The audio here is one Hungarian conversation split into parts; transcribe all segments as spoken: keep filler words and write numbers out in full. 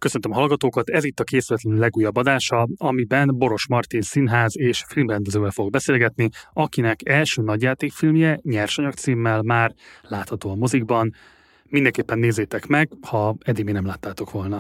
Köszöntöm a hallgatókat, ez itt a készületlenül legújabb adása, amiben Boros Martin színház és filmrendezővel fog beszélgetni, akinek első nagyjátékfilmje Nyersanyag címmel már látható a mozikban. Mindenképpen nézzétek meg, ha eddig még nem láttátok volna.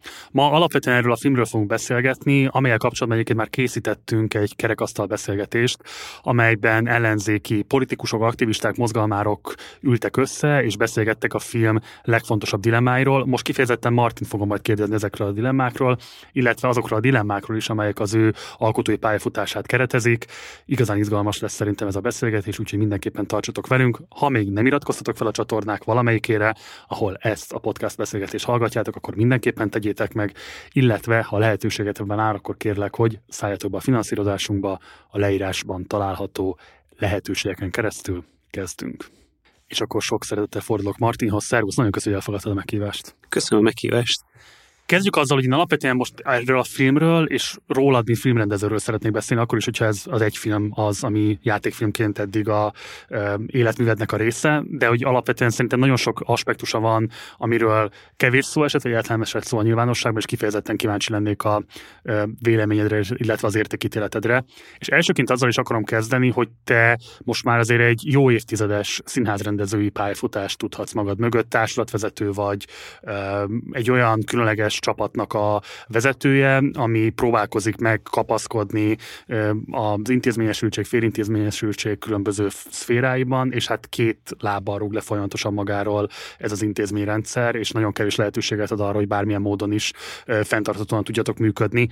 Ma alapvetően erről a filmről fogunk beszélgetni, amelyel kapcsolatban egyébként már készítettünk egy kerekasztal beszélgetést, amelyben ellenzéki politikusok, aktivisták, mozgalmárok ültek össze, és beszélgettek a film legfontosabb dilemmáiról. Most kifejezetten Martin fogom majd kérdezni ezekről a dilemmákról, illetve azokról a dilemmákról is, amelyek az ő alkotói pályafutását keretezik. Igazán izgalmas lesz szerintem ez a beszélgetés, úgyhogy mindenképpen tartsatok velünk. Ha még nem iratkoztatok fel a csatornák valamelyikére, ahol ezt a podcast beszélgetést hallgatjátok, akkor mindenképpen tegyétek meg, illetve ha lehetőségetben áll, akkor kérlek, hogy szálljatok be a finanszírozásunkba, a leírásban található lehetőségeken keresztül kezdünk. És akkor sok szeretettel fordulok Martinhoz. Szervusz, nagyon köszönöm, hogy elfogadtad a meghívást. Köszönöm a meghívást. Kezdjük azzal, hogy én alapvetően most erről a filmről és rólad, mint filmrendezőről szeretnék beszélni, akkor is, hogyha ez az egy film az, ami játékfilmként eddig a e, életművednek a része, de hogy alapvetően szerintem nagyon sok aspektusa van, amiről kevés szó esett, vagy egyáltalán esett szó a nyilvánosságban, és kifejezetten kíváncsi lennék a e, véleményedre, illetve az értékítéletedre. És elsőként azzal is akarom kezdeni, hogy te most már azért egy jó évtizedes színházrendezői pályafutást tudhatsz magad mögött, társulatvezető vagy, e, egy olyan különleges csapatnak a vezetője, ami próbálkozik megkapaszkodni az intézményesültség, félintézményesültség különböző szféráiban, és hát két lábbal rúg le folyamatosan magáról ez az intézményrendszer, és nagyon kevés lehetőséget ad arra, hogy bármilyen módon is fenntarthatóan tudjatok működni.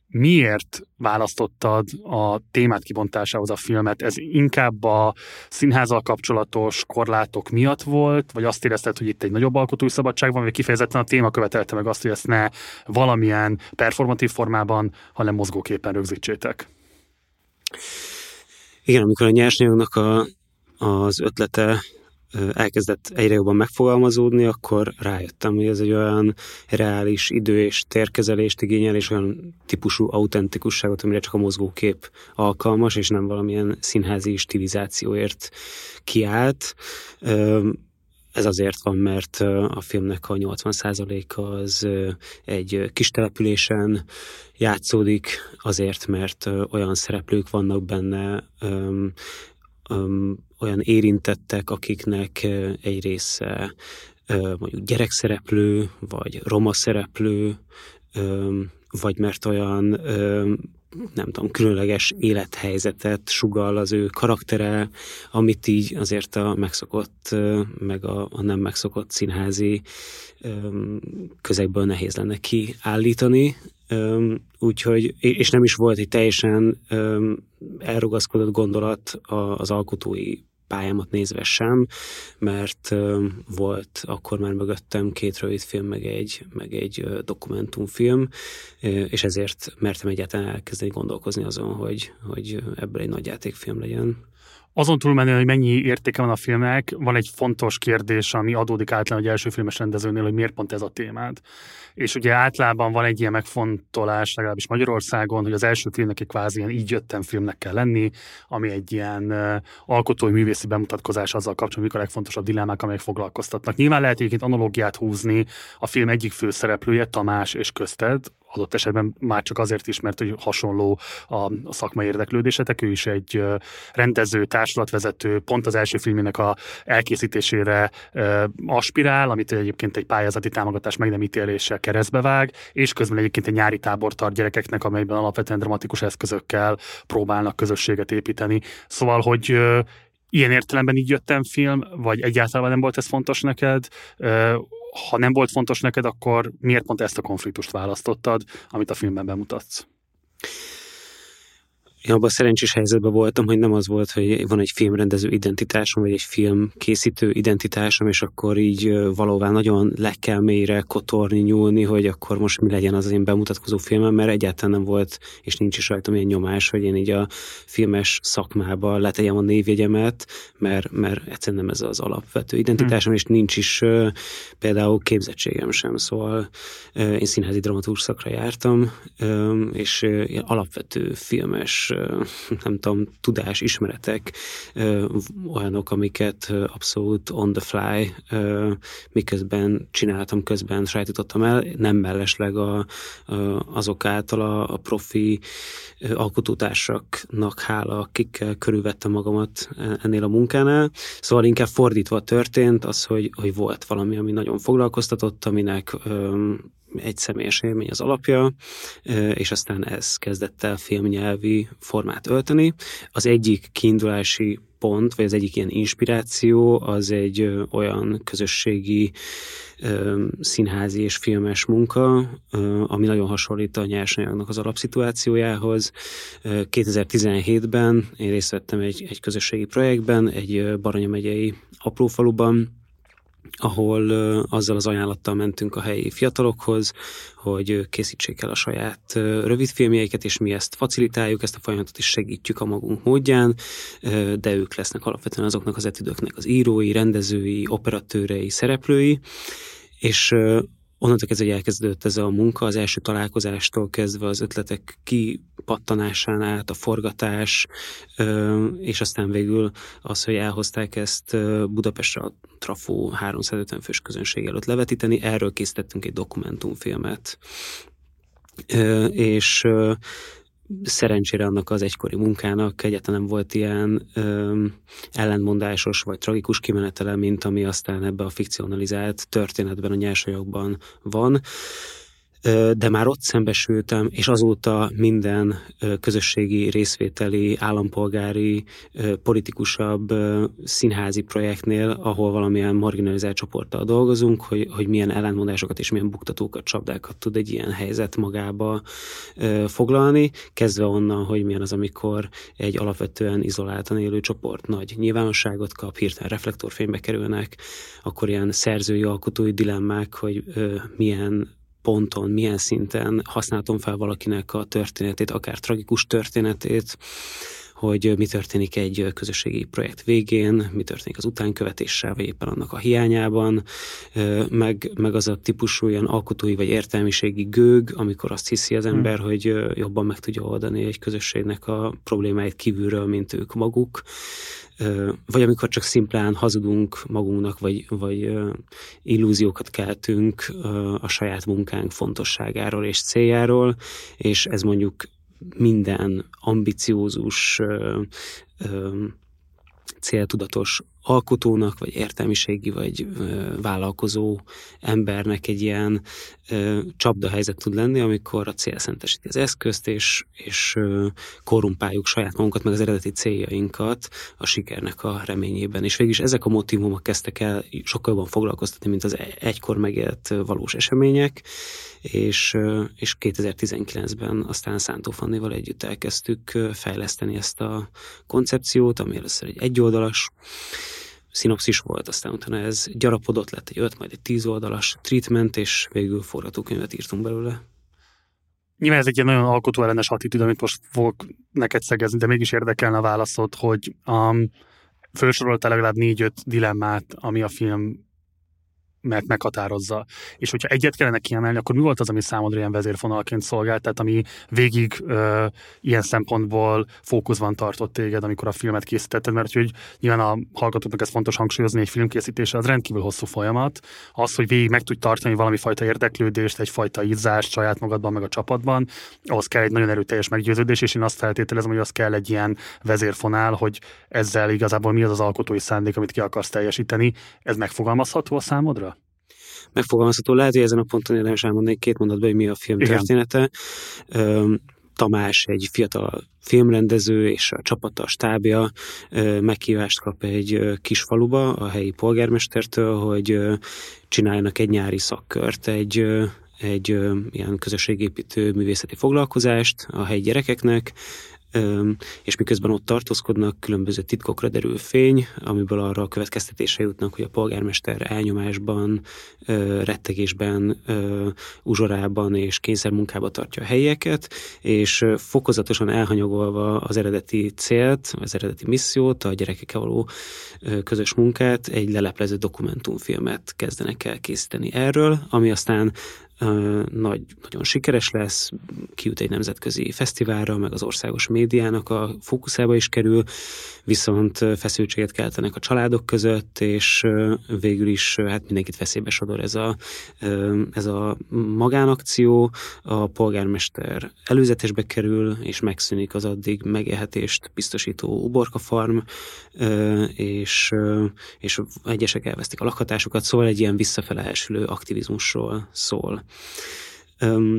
Miért választottad a témát kibontásához a filmet? Ez inkább a színházzal kapcsolatos korlátok miatt volt, vagy azt érezted, hogy itt egy nagyobb alkotói szabadság van, vagy kifejezetten a téma követelte meg azt, hogy ezt ne valamilyen performatív formában, hanem mozgóképpen rögzítsétek? Igen, amikor a nyersanyagnak a, az ötlete elkezdett egyre jobban megfogalmazódni, akkor rájöttem, hogy ez egy olyan reális idő- és térkezelést igényel, és olyan típusú autentikusságot, amire csak a mozgókép alkalmas, és nem valamilyen színházi stilizációért kiállt. Ez azért van, mert a filmnek a nyolcvan százaléka az egy kis településen játszódik, azért, mert olyan szereplők vannak benne, olyan érintettek, akiknek egy része mondjuk gyerekszereplő, vagy roma szereplő, vagy mert olyan, nem tudom, különleges élethelyzetet sugall az ő karaktere, amit így azért a megszokott, meg a, a nem megszokott színházi közegből nehéz lenne kiállítani. Úgyhogy, és nem is volt egy teljesen elrugaszkodott gondolat az alkotói pályámat nézve sem, mert volt akkor már mögöttem két rövidfilm, meg egy, meg egy dokumentumfilm, és ezért mertem egyáltalán elkezdeni gondolkozni azon, hogy, hogy ebből egy nagyjátékfilm legyen. Azon túlmenően, hogy mennyi értéke van a filmnek, van egy fontos kérdés, ami adódik általában egy első filmes rendezőnél, hogy miért pont ez a témád. És ugye általában van egy ilyen megfontolás, legalábbis Magyarországon, hogy az első filmnek egy kvázi ilyen így jöttem filmnek kell lenni, ami egy ilyen uh, alkotói művészi bemutatkozás azzal kapcsolatban, mik a legfontosabb dilemmák, amelyek foglalkoztatnak. Nyilván lehet egyébként analógiát húzni a film egyik főszereplője, Tamás és közted, adott esetben már csak azért is, mert hogy hasonló a szakmai érdeklődésetek, ő is egy rendező, társulatvezető, pont az első filmének a elkészítésére aspirál, amit egyébként egy pályázati támogatás meg nem ítéléssel keresztbe vág, és közben egyébként egy nyári tábor tart gyerekeknek, amelyben alapvetően dramatikus eszközökkel próbálnak közösséget építeni. Szóval, hogy ilyen értelemben így jöttem film, vagy egyáltalán nem volt ez fontos neked? Ha nem volt fontos neked, akkor miért pont ezt a konfliktust választottad, amit a filmben bemutatsz? Én abban a szerencsés helyzetben voltam, hogy nem az volt, hogy van egy filmrendező identitásom, vagy egy filmkészítő identitásom, és akkor így valóban nagyon le kell mélyre kotorni, nyúlni, hogy akkor most mi legyen az én bemutatkozó filmem, mert egyáltalán nem volt, és nincs is rajtam ilyen nyomás, hogy én így a filmes szakmába letegyem a névjegyemet, mert, mert egyszerűen nem ez az alapvető identitásom, hmm. és nincs is uh, például képzettségem sem, szóval uh, én színházi dramaturg szakra jártam, um, és uh, alapvető filmes nem tudom, tudás, ismeretek, olyanok, amiket abszolút on the fly, miközben csináltam, közben sajátítottam el, nem mellesleg a, azok által a, a profi alkotótársaknak hála, akikkel körülvettem magamat ennél a munkánál. Szóval inkább fordítva történt az, hogy, hogy volt valami, ami nagyon foglalkoztatott, aminek egy személyes élmény az alapja, és aztán ez kezdett el filmnyelvi formát ölteni. Az egyik kiindulási pont, vagy az egyik ilyen inspiráció, az egy olyan közösségi színházi és filmes munka, ami nagyon hasonlít a nyersanyagnak az alapszituációjához. kétezer-tizenhétben én részt vettem egy, egy közösségi projektben, egy Baranya megyei aprófaluban, ahol azzal az ajánlattal mentünk a helyi fiatalokhoz, hogy készítsék el a saját rövidfilmjeiket, és mi ezt facilitáljuk, ezt a folyamatot is segítjük a magunk módján, de ők lesznek alapvetően azoknak az etüdöknek az írói, rendezői, operatőrei, szereplői, és onnantól kezdve, hogy elkezdődött ez a munka, az első találkozástól kezdve az ötletek kipattanásán át, a forgatás, és aztán végül az, hogy elhozták ezt Budapestre a Trafó háromszázötven fős közönség előtt levetíteni, erről készítettünk egy dokumentumfilmet. És szerencsére annak az egykori munkának egyáltalán nem volt ilyen ö, ellentmondásos vagy tragikus kimenetele, mint ami aztán ebbe a fikcionalizált történetben, a nyersanyagban van. De már ott szembesültem, és azóta minden közösségi, részvételi, állampolgári, politikusabb színházi projektnél, ahol valamilyen marginalizált csoporttal dolgozunk, hogy, hogy milyen ellentmondásokat és milyen buktatókat, csapdákat tud egy ilyen helyzet magába foglalni, kezdve onnan, hogy milyen az, amikor egy alapvetően izoláltan élő csoport nagy nyilvánosságot kap, hirtelen reflektorfénybe kerülnek, akkor ilyen szerzői, alkotói dilemmák, hogy milyen ponton, milyen szinten használhatom fel valakinek a történetét, akár tragikus történetét, hogy mi történik egy közösségi projekt végén, mi történik az utánkövetéssel, vagy éppen annak a hiányában, meg, meg az a típusú ilyen alkotói vagy értelmiségi gőg, amikor azt hiszi az ember, hmm. hogy jobban meg tudja oldani egy közösségnek a problémáit kívülről, mint ők maguk, vagy amikor csak szimplán hazudunk magunknak, vagy, vagy illúziókat keltünk a saját munkánk fontosságáról és céljáról, és ez mondjuk minden ambiciózus, céltudatos alkotónak, vagy értelmiségi, vagy ö, vállalkozó embernek egy ilyen ö, csapdahelyzet tud lenni, amikor a cél szentesíti az eszközt, és, és ö, korrumpáljuk saját magunkat, meg az eredeti céljainkat a sikernek a reményében. És végülis ezek a motívumok kezdtek el sokkal jobban foglalkoztatni, mint az egykor megélt valós események, és, ö, és kétezer-tizenkilencben aztán Szántó Fannival együtt elkezdtük fejleszteni ezt a koncepciót, ami először egy egyoldalas szinopszis volt, aztán utána ez gyarapodott, lett egy öt, majd egy tíz oldalas treatment, és végül forgatókönyvet írtunk belőle. Nyilván ez egy ilyen nagyon alkotóellenes attitűd, amit most fogok neked szegezni, de mégis érdekelne a válaszod, hogy um, felsoroltál legalább négy-öt dilemmát, ami a film mert meghatározza. És hogyha egyet kellene kiemelni, akkor mi volt az, ami számodra ilyen vezérfonalként szolgált, tehát ami végig ö, ilyen szempontból fókuszban tartott téged, amikor a filmet készítetted, mert hogy nyilván a hallgatóknak ez fontos hangsúlyozni, egy filmkészítése az rendkívül hosszú folyamat. Az, hogy végig meg tudj tartani valami fajta érdeklődést, egyfajta izzást saját magadban, meg a csapatban, ahhoz kell egy nagyon erőteljes meggyőződés, és én azt feltételezem, hogy az kell egy ilyen vezérfonál, hogy ezzel igazából mi az az alkotói szándék, amit ki akarsz teljesíteni. Ez megfogalmazható a számodra? Megfogalmazható. Lehet, hogy ezen a ponton érdemes elmondani két mondatban, hogy mi a film Igen. története. Tamás egy fiatal filmrendező és a csapata, a stábja meghívást kap egy kis faluba a helyi polgármestertől, hogy csináljanak egy nyári szakkört, egy, egy ilyen közösségépítő művészeti foglalkozást a helyi gyerekeknek, és miközben ott tartózkodnak, különböző titkokra derül fény, amiből arra a következtetésre jutnak, hogy a polgármester elnyomásban, rettegésben, uzsorában és kényszermunkában tartja a helyieket, és fokozatosan elhanyagolva az eredeti célt, az eredeti missziót, a gyerekekkel való közös munkát, egy leleplező dokumentumfilmet kezdenek el készíteni erről, ami aztán nagy, nagyon sikeres lesz, kijut egy nemzetközi fesztiválra, meg az országos médiának a fókuszába is kerül, viszont feszültséget keltenek a családok között, és végül is hát mindenkit veszélybe sodor ez a, ez a magánakció, a polgármester előzetesbe kerül, és megszűnik az addig megélhetést biztosító uborkafarm, és, és egyesek elvesztik a lakhatásukat, szóval egy ilyen visszafele elsülő aktivizmusról szól. Um,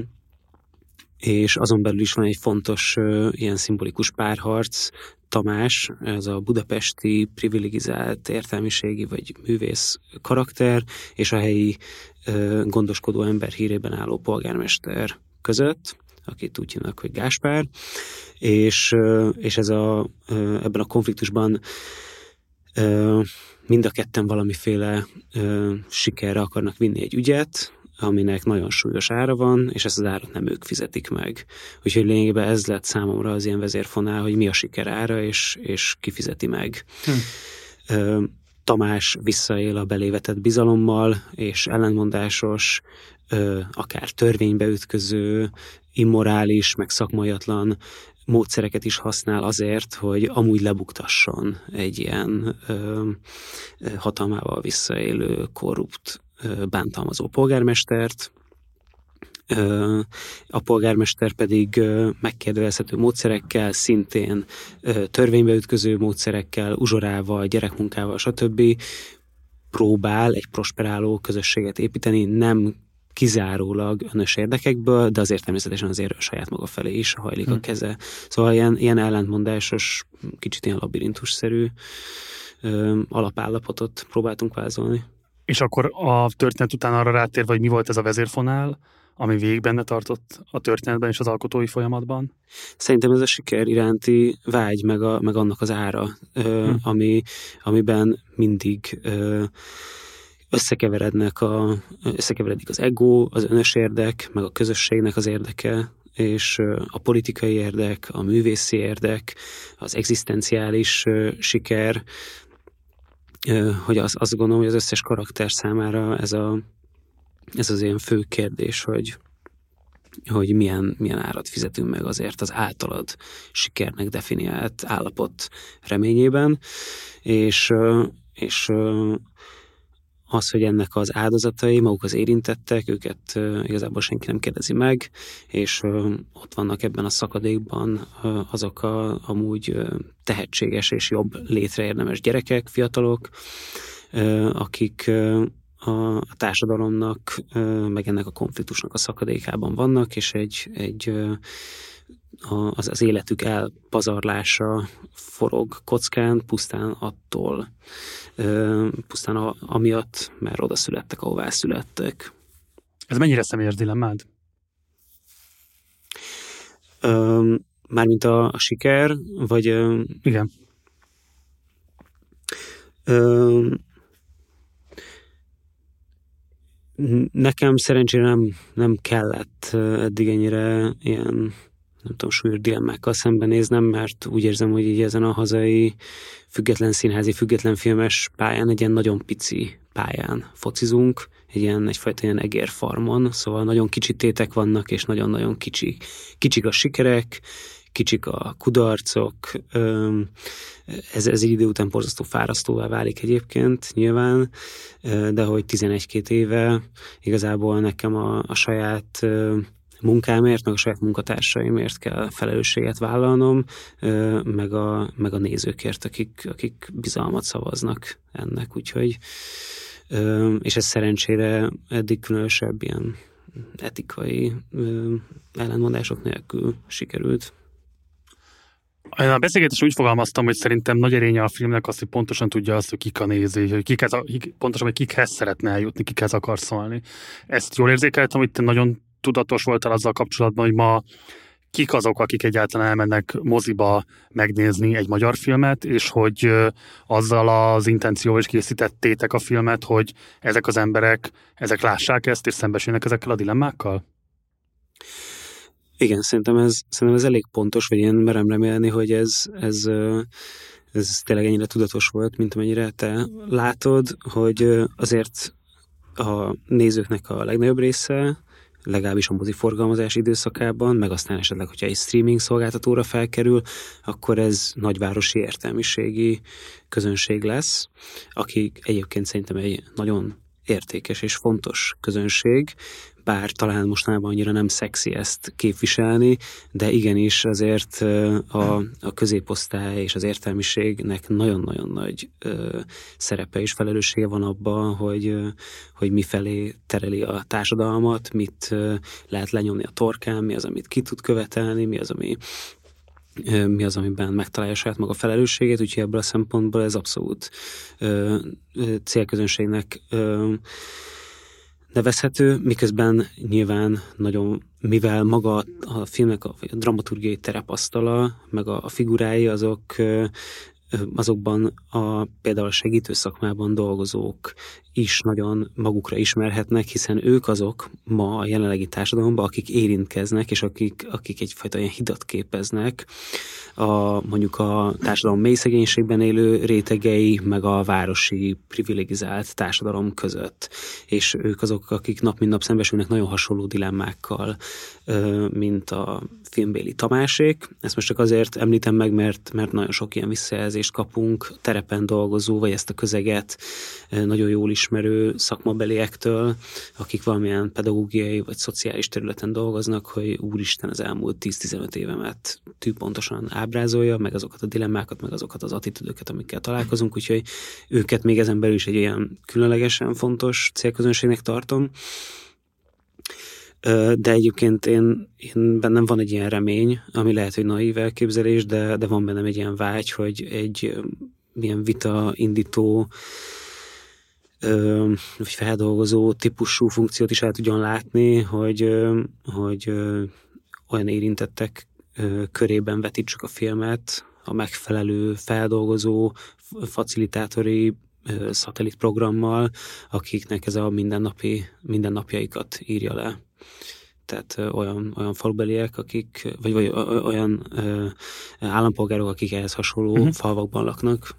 és azon belül is van egy fontos uh, ilyen szimbolikus párharc. Tamás, ez a budapesti privilegizált értelmiségi vagy művész karakter, és a helyi uh, gondoskodó ember hírében álló polgármester között, akit úgy hívnak, hogy Gáspár, és, uh, és ez a, uh, ebben a konfliktusban uh, mind a ketten valamiféle uh, sikerre akarnak vinni egy ügyet, aminek nagyon súlyos ára van, és ezt az árat nem ők fizetik meg. Úgyhogy lényegében ez lett számomra az ilyen vezérfonál, hogy mi a siker ára, és, és ki fizeti meg. Hm. Tamás visszaél a belévetett bizalommal, és ellentmondásos, akár törvénybe ütköző, immorális, meg szakmaiatlan módszereket is használ azért, hogy amúgy lebuktasson egy ilyen ö, hatalmával visszaélő, korrupt, ö, bántalmazó polgármestert. Ö, a polgármester pedig ö, megkérdőjelezhető módszerekkel, szintén ö, törvénybe ütköző módszerekkel, uzsorával, gyerekmunkával, stb. Próbál egy prosperáló közösséget építeni, nem kizárólag önös érdekekből, de azért természetesen azért a saját maga felé is hajlik hmm. a keze. Szóval ilyen, ilyen ellentmondásos, kicsit ilyen labirintusszerű ö, alapállapotot próbáltunk vázolni. És akkor a történet után arra rátérve, hogy mi volt ez a vezérfonál, ami végig benne tartott a történetben és az alkotói folyamatban? Szerintem ez a siker iránti vágy, meg, a, meg annak az ára, ö, hmm. ami, amiben mindig ö, összekeverednek a, összekeveredik az ego, az önös érdek, meg a közösségnek az érdeke, és a politikai érdek, a művészi érdek, az egzisztenciális siker, hogy az, azt gondolom, hogy az összes karakter számára ez, a, ez az ilyen fő kérdés, hogy, hogy milyen, milyen árat fizetünk meg azért az általad sikernek definiált állapot reményében, és, és az, hogy ennek az áldozatai, maguk az érintettek, őket uh, igazából senki nem kérdezi meg, és uh, ott vannak ebben a szakadékban uh, azok a amúgy uh, tehetséges és jobb létre érdemes gyerekek, fiatalok, uh, akik uh, a társadalomnak, uh, meg ennek a konfliktusnak a szakadékában vannak, és egy, egy uh, az, az életük elpazarlása forog kockán, pusztán attól, pusztán a, amiatt, mert oda születtek, ahová születtek. Ez mennyire személyes dilemmád? Mármint a, a siker, vagy... Igen. Ö, nekem szerencsére nem, nem kellett eddig ennyire ilyen nem tudom, súlyos dilemmákkal szembenéznem, mert úgy érzem, hogy így ezen a hazai független színházi, független filmes pályán, egy ilyen nagyon pici pályán focizunk, egy ilyen, egyfajta ilyen egérfarmon, szóval nagyon kicsi tétek vannak, és nagyon-nagyon kicsi, kicsik a sikerek, kicsik a kudarcok, ez, ez egy idő után borzasztó fárasztóvá válik egyébként nyilván, de hogy tizenegy-két éve igazából nekem a, a saját munkámért, meg a saját munkatársaimért kell felelősséget vállalnom, meg a, meg a nézőkért, akik, akik bizalmat szavaznak ennek, úgyhogy és ez szerencsére eddig különösebb ilyen etikai ellentmondások nélkül sikerült. A beszélgetésen úgy fogalmaztam, hogy szerintem nagy erénye a filmnek az, hogy pontosan tudja azt, hogy kik a néző, hogy kikhez, pontosan, hogy kikhez szeretne eljutni, kikhez akar szólni. Ezt jól érzékeltem, hogy te nagyon tudatos voltál azzal kapcsolatban, hogy ma kik azok, akik egyáltalán elmennek moziba megnézni egy magyar filmet, és hogy azzal az intencióval is készítettétek a filmet, hogy ezek az emberek, ezek lássák ezt, és szembesülnek ezekkel a dilemmákkal? Igen, szerintem ez, szerintem ez elég pontos, vagy én merem remélni, hogy ez, ez, ez tényleg ennyire tudatos volt, mint amennyire te látod, hogy azért a nézőknek a legnagyobb része legalábbis a moziforgalmazás időszakában, meg aztán esetleg, hogyha egy streaming szolgáltatóra felkerül, akkor ez nagyvárosi értelmiségi közönség lesz, akik egyébként szerintem egy nagyon értékes és fontos közönség, bár talán mostanában annyira nem szexi ezt képviselni, de igenis azért a, a középosztály és az értelmiségnek nagyon-nagyon nagy ö, szerepe és felelőssége van abban, hogy, ö, hogy mifelé tereli a társadalmat, mit ö, lehet lenyomni a torkán, mi az, amit ki tud követelni, mi az, ami mi az, amiben megtalálja saját maga felelősségét, úgyhogy ebből a szempontból ez abszolút ö, ö, célközönségnek ö, nevezhető, miközben nyilván nagyon, mivel maga a filmnek a, a dramaturgiai terepasztala, meg a, a figurái, azok azokban a, például a segítő szakmában dolgozók is nagyon magukra ismerhetnek, hiszen ők azok ma a jelenlegi társadalomban, akik érintkeznek, és akik, akik egyfajta ilyen hidat képeznek a, mondjuk a társadalom mély szegénységben élő rétegei, meg a városi privilegizált társadalom között. És ők azok, akik nap mint nap szembesülnek nagyon hasonló dilemmákkal, mint a filmbéli Tamásék. Ezt most csak azért említem meg, mert, mert nagyon sok ilyen visszajelzést kapunk terepen dolgozó, vagy ezt a közeget nagyon jól ismerő szakmabeliektől, akik valamilyen pedagógiai vagy szociális területen dolgoznak, hogy úristen, az elmúlt tíz-tizenöt évemet tűpontosan ábrázolja, meg azokat a dilemmákat, meg azokat az attitűdöket, amikkel találkozunk, úgyhogy őket még ezen belül is egy ilyen különlegesen fontos célközönségnek tartom. De egyébként én, én bennem van egy ilyen remény, ami lehet, hogy naív elképzelés, de, de van bennem egy ilyen vágy, hogy egy ilyen vita indító vagy feldolgozó típusú funkciót is el tudjon látni, hogy, hogy olyan érintettek körében vetítsük a filmet, a megfelelő feldolgozó, facilitátori szatellitprogrammal, akiknek ez a mindennapi, mindennapjaikat írja le. Tehát ö, olyan, olyan falubeliek, akik, vagy, vagy ö, olyan ö, állampolgárok, akik ehhez hasonló uh-huh. falvakban laknak.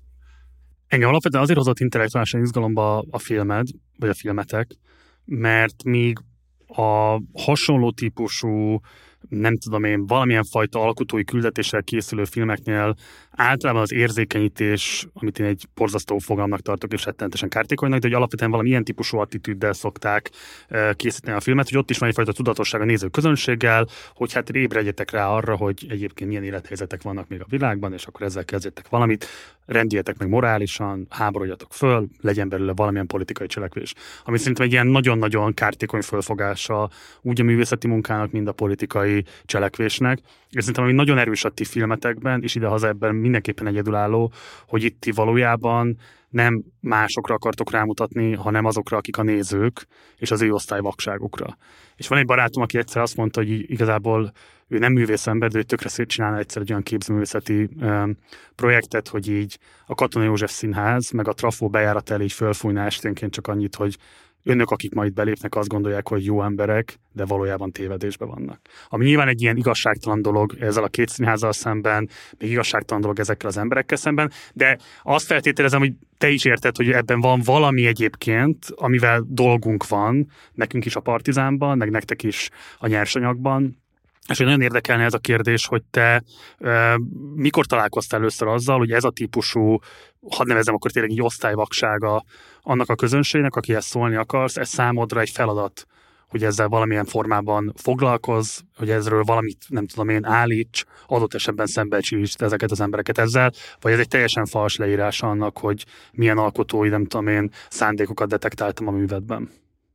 Engem alapvetően azért hozott intellektuálisan izgalomba a filmed, vagy a filmetek, mert míg a hasonló típusú, nem tudom én, valamilyen fajta alkotói küldetéssel készülő filmeknél általában az érzékenyítés, amit én egy borzasztó fogalomnak tartok, és rettenetesen kártékonynak, de hogy alapvetően valami ilyen típusú attitűddel szokták készíteni a filmet, hogy ott is van egyfajta tudatosság a néző közönséggel, hogy hát ébredjetek rá arra, hogy egyébként milyen élethelyzetek vannak még a világban, és akkor ezzel kezdjetek valamit, rendjetek meg morálisan, háborodjatok föl, legyen belőle valamilyen politikai cselekvés. Ami szerintem egy ilyen nagyon-nagyon kártékony fölfogása úgy a művészeti munkának, mind a politikai cselekvésnek. És szerintem, ami nagyon erős a ti filmetekben, és idehaza ebben mindenképpen egyedülálló, hogy itt ti valójában nem másokra akartok rámutatni, hanem azokra, akik a nézők, és az ő osztályvakságukra. És van egy barátom, aki egyszer azt mondta, hogy igazából ő nem művészember, de ő tökre csinálna egyszer egy olyan képzőművészeti um, projektet, hogy így a Katona József Színház, meg a Trafó bejárat el így fölfújná esténként csak annyit, hogy önök, akik majd belépnek, azt gondolják, hogy jó emberek, de valójában tévedésben vannak. Ami nyilván egy ilyen igazságtalan dolog ezzel a két színházzal szemben, még igazságtalan dolog ezekkel az emberekkel szemben, de azt feltételezem, hogy te is érted, hogy ebben van valami egyébként, amivel dolgunk van, nekünk is a Partizánban, meg nektek is a Nyersanyagban. És hogy nagyon érdekelne ez a kérdés, hogy te e, mikor találkoztál először azzal, hogy ez a típusú, hadd nevezzem akkor tényleg így osztályvaksága annak a közönségnek, akihez szólni akarsz, ez számodra egy feladat, hogy ezzel valamilyen formában foglalkozz, hogy ezről valamit, nem tudom én, állíts, adott esetben szembecsítsd ezeket az embereket ezzel, vagy ez egy teljesen fals leírás annak, hogy milyen alkotói, nem tudom én, szándékokat detektáltam a művedben?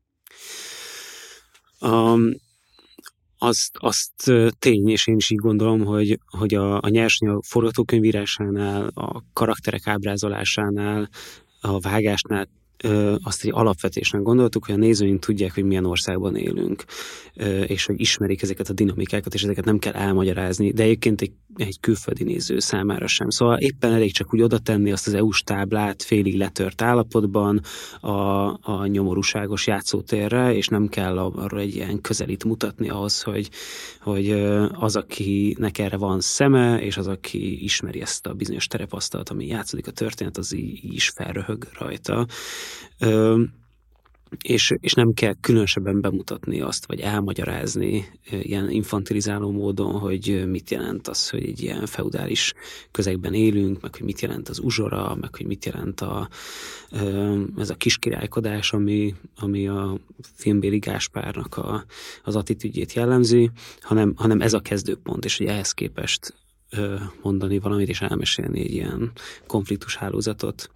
Um... Azt, azt tény, és én is így gondolom, hogy, hogy a, a nyersanyag forgatókönyvírásánál, a karakterek ábrázolásánál, a vágásnál ö, azt egy alapvetésnek gondoltuk, hogy a nézőink tudják, hogy milyen országban élünk, ö, és hogy ismerik ezeket a dinamikákat, és ezeket nem kell elmagyarázni, de egyébként egy, egy külföldi néző számára sem. Szóval éppen elég csak úgy oda tenni azt az é u-s táblát félig letört állapotban a, a nyomorúságos játszótérre, és nem kell arra egy ilyen közelít mutatni ahhoz, hogy, hogy az, akinek erre van szeme, és az, aki ismeri ezt a bizonyos terepasztalt, ami játszódik a történet, az így is felröhög rajta. Ö, és, és nem kell különösebben bemutatni azt, vagy elmagyarázni ilyen infantilizáló módon, hogy mit jelent az, hogy egy ilyen feudális közegben élünk, meg hogy mit jelent az uzsora, meg hogy mit jelent a, ez a kiskirálykodás, ami, ami a filmbéli Gáspárnak a, az attitűdjét jellemzi, hanem, hanem ez a kezdőpont, és hogy ehhez képest mondani valamit, és elmesélni egy ilyen konfliktus hálózatot.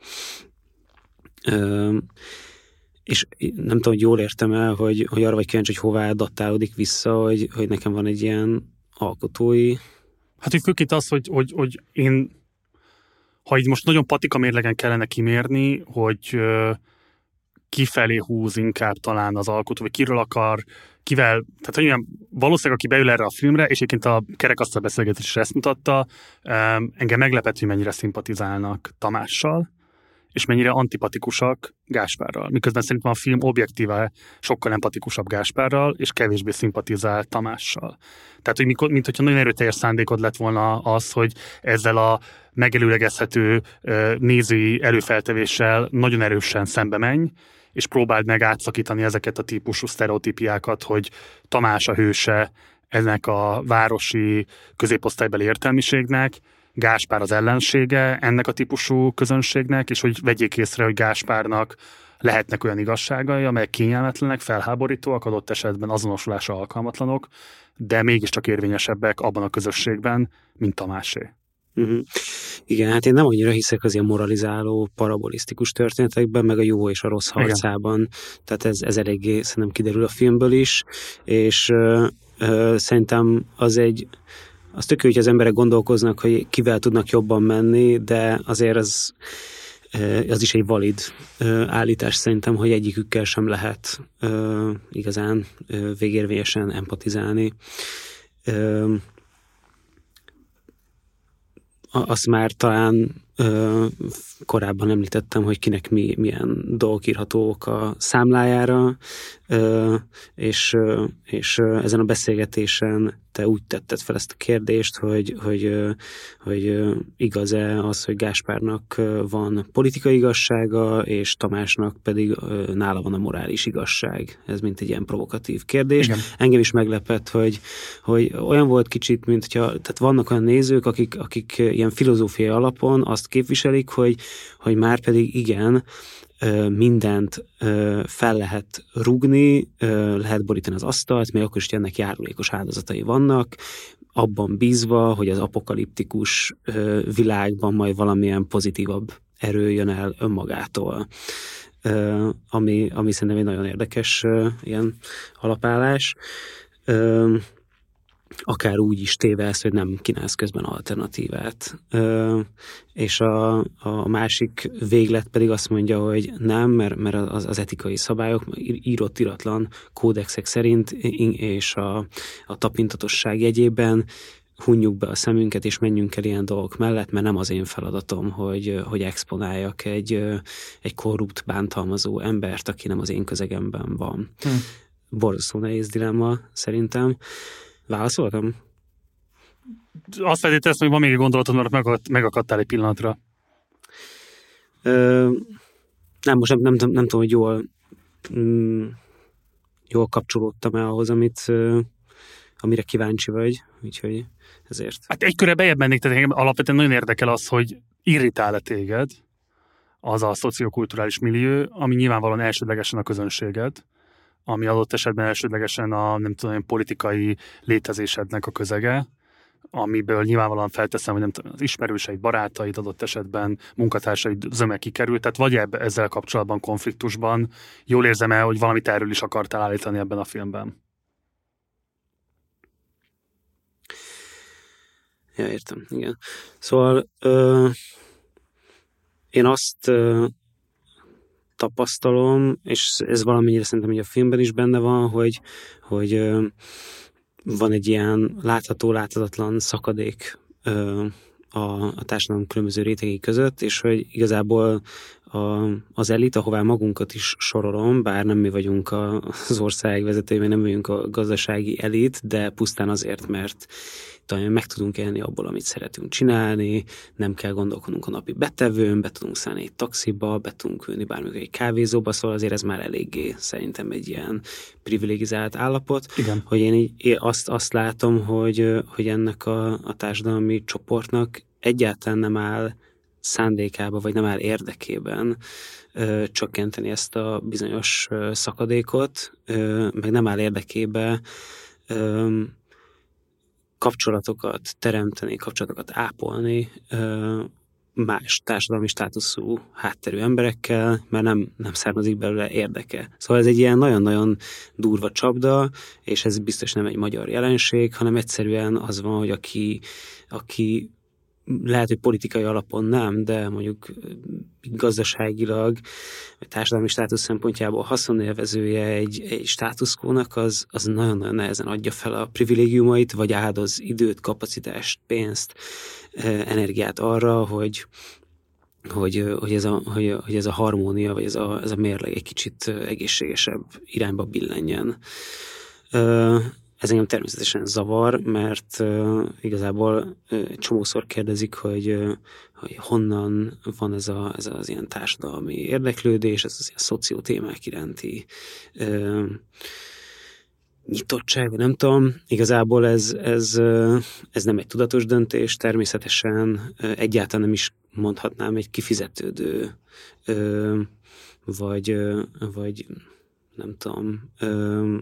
És nem tudom, hogy jól értem el, hogy, hogy arra vagy kíváncsi, hogy hová adaptálódik vissza, hogy, hogy nekem van egy ilyen alkotói... Hát, hogy főként az, hogy, hogy, hogy én, ha így most nagyon patika mérlegen kellene kimérni, hogy kifelé húz inkább talán az alkotó, vagy kiről akar, kivel, tehát hogy olyan, valószínűleg aki beül erre a filmre, és egyébként a kerekasztal beszélgetés is ezt mutatta, engem meglepett, hogy mennyire szimpatizálnak Tamással, és mennyire antipatikusak Gáspárral. Miközben szerintem a film objektíve sokkal empatikusabb Gáspárral, és kevésbé szimpatizál Tamással. Tehát, hogy mikor, mint hogyha nagyon erőteljes szándékod lett volna az, hogy ezzel a megelőlegezhető nézői előfeltevéssel nagyon erősen szembe menj, és próbáld meg átszakítani ezeket a típusú sztereotípiákat, hogy Tamás a hőse ennek a városi középosztálybeli értelmiségnek, Gáspár az ellensége ennek a típusú közönségnek, és hogy vegyék észre, hogy Gáspárnak lehetnek olyan igazságai, amelyek kényelmetlenek, felháborítóak, adott esetben azonosulásra alkalmatlanok, de mégiscsak érvényesebbek abban a közösségben, mint Tamásé. Uh-huh. Igen, hát én nem annyira hiszek az ilyen moralizáló, parabolisztikus történetekben, meg a jó és a rossz harcában. Igen. Tehát ez, ez eléggé szerintem kiderül a filmből is, és uh, uh, szerintem az egy az tök jó, hogy az emberek gondolkoznak, hogy kivel tudnak jobban menni, de azért az, az is egy valid állítás szerintem, hogy egyikükkel sem lehet igazán végérvényesen empatizálni. Azt már talán korábban említettem, hogy kinek mi, milyen dolgok írhatók a számlájára, és, és ezen a beszélgetésen te úgy tetted fel ezt a kérdést, hogy, hogy, hogy igaz-e az, hogy Gáspárnak van politikai igazsága, és Tamásnak pedig nála van a morális igazság. Ez mint egy ilyen provokatív kérdés. Igen. Engem is meglepett, hogy, hogy olyan volt kicsit, mint hogyha, tehát vannak olyan nézők, akik, akik ilyen filozófiai alapon azt képviselik, hogy, hogy már pedig igen, mindent fel lehet rúgni, lehet borítani az asztalt, még akkor is, hogy ennek járulékos áldozatai vannak, abban bízva, hogy az apokaliptikus világban majd valamilyen pozitívabb erő jön el önmagától. Ami, ami szerintem egy nagyon érdekes ilyen alapállás. Akár úgy is téve ezt, hogy nem kínálsz közben alternatívát. Ö, és a, a másik véglet pedig azt mondja, hogy nem, mert, mert az, az etikai szabályok, írott iratlan kódexek szerint és a, a tapintatosság jegyében hunjuk be a szemünket, és menjünk el ilyen dolgok mellett, mert nem az én feladatom, hogy, hogy exponáljak egy, egy korrupt, bántalmazó embert, aki nem az én közegemben van. Hm. Borzasztó nehéz dilemma, szerintem. Válaszoltam? Azt feltételeztem, hogy van még egy gondolatod, mert megakadt, megakadtál egy pillanatra. Ö, nem, most nem, nem, nem, nem tudom, hogy jól, mm, jól kapcsolódtam el ahhoz, amit, uh, amire kíváncsi vagy, úgyhogy ezért. Hát egy körre bejebb mennék, tehát engem alapvetően nagyon érdekel az, hogy irritál-e téged az a szociokulturális millió, ami nyilvánvalóan elsődlegesen a közönséged, ami adott esetben elsődlegesen a nem tudom, politikai létezésednek a közege, amiből nyilvánvalóan felteszem, hogy nem tudom, az ismerőseid, barátaid, adott esetben munkatársaid zöme kikerült, tehát vagy ebbe, ezzel kapcsolatban konfliktusban jól érzem el, hogy valamit erről is akartál állítani ebben a filmben. Ja, értem, igen. Szóval ö, én azt ö, tapasztalom, és ez valamennyire szerintem, hogy a filmben is benne van, hogy, hogy ö, van egy ilyen látható, láthatatlan szakadék ö, a, a társadalom különböző rétegei között, és hogy igazából a, az elit, ahová magunkat is sorolom, bár nem mi vagyunk a, az ország vezetői, vagy nem vagyunk a gazdasági elit, de pusztán azért, mert talán meg tudunk élni abból, amit szeretünk csinálni, nem kell gondolkodnunk a napi betevőn, be tudunk szállni egy taxiba, be tudunk ülni bármikor egy kávézóba, szóval azért ez már eléggé szerintem egy ilyen privilegizált állapot. Igen. Hogy én így én azt, azt látom, hogy, hogy ennek a, a társadalmi csoportnak egyáltalán nem áll szándékába, vagy nem áll érdekében ö, csökkenteni ezt a bizonyos ö, szakadékot, ö, meg nem áll érdekébe ö, kapcsolatokat teremteni, kapcsolatokat ápolni ö, más társadalmi státuszú hátterű emberekkel, mert nem, nem származik belőle érdeke. Szóval ez egy ilyen nagyon-nagyon durva csapda, és ez biztos nem egy magyar jelenség, hanem egyszerűen az van, hogy aki, aki lehet, hogy politikai alapon nem, de mondjuk gazdaságilag, vagy társadalmi státusz szempontjából haszonélvezője egy, egy státuszkónak, az, az nagyon-nagyon nehezen adja fel a privilégiumait, vagy áldoz időt, kapacitást, pénzt, energiát arra, hogy, hogy, hogy, ez, a, hogy, hogy ez a harmónia, vagy ez a, ez a mérleg egy kicsit egészségesebb irányba billenjen. Ez engem természetesen zavar, mert uh, igazából uh, csomószor kérdezik, hogy, uh, hogy honnan van ez, a, ez az ilyen társadalmi érdeklődés, ez az ilyen szociótémák iránti uh, nyitottság, nem tudom. Igazából ez, ez, uh, ez nem egy tudatos döntés, természetesen uh, egyáltalán nem is mondhatnám egy kifizetődő, uh, vagy, uh, vagy nem tudom, uh,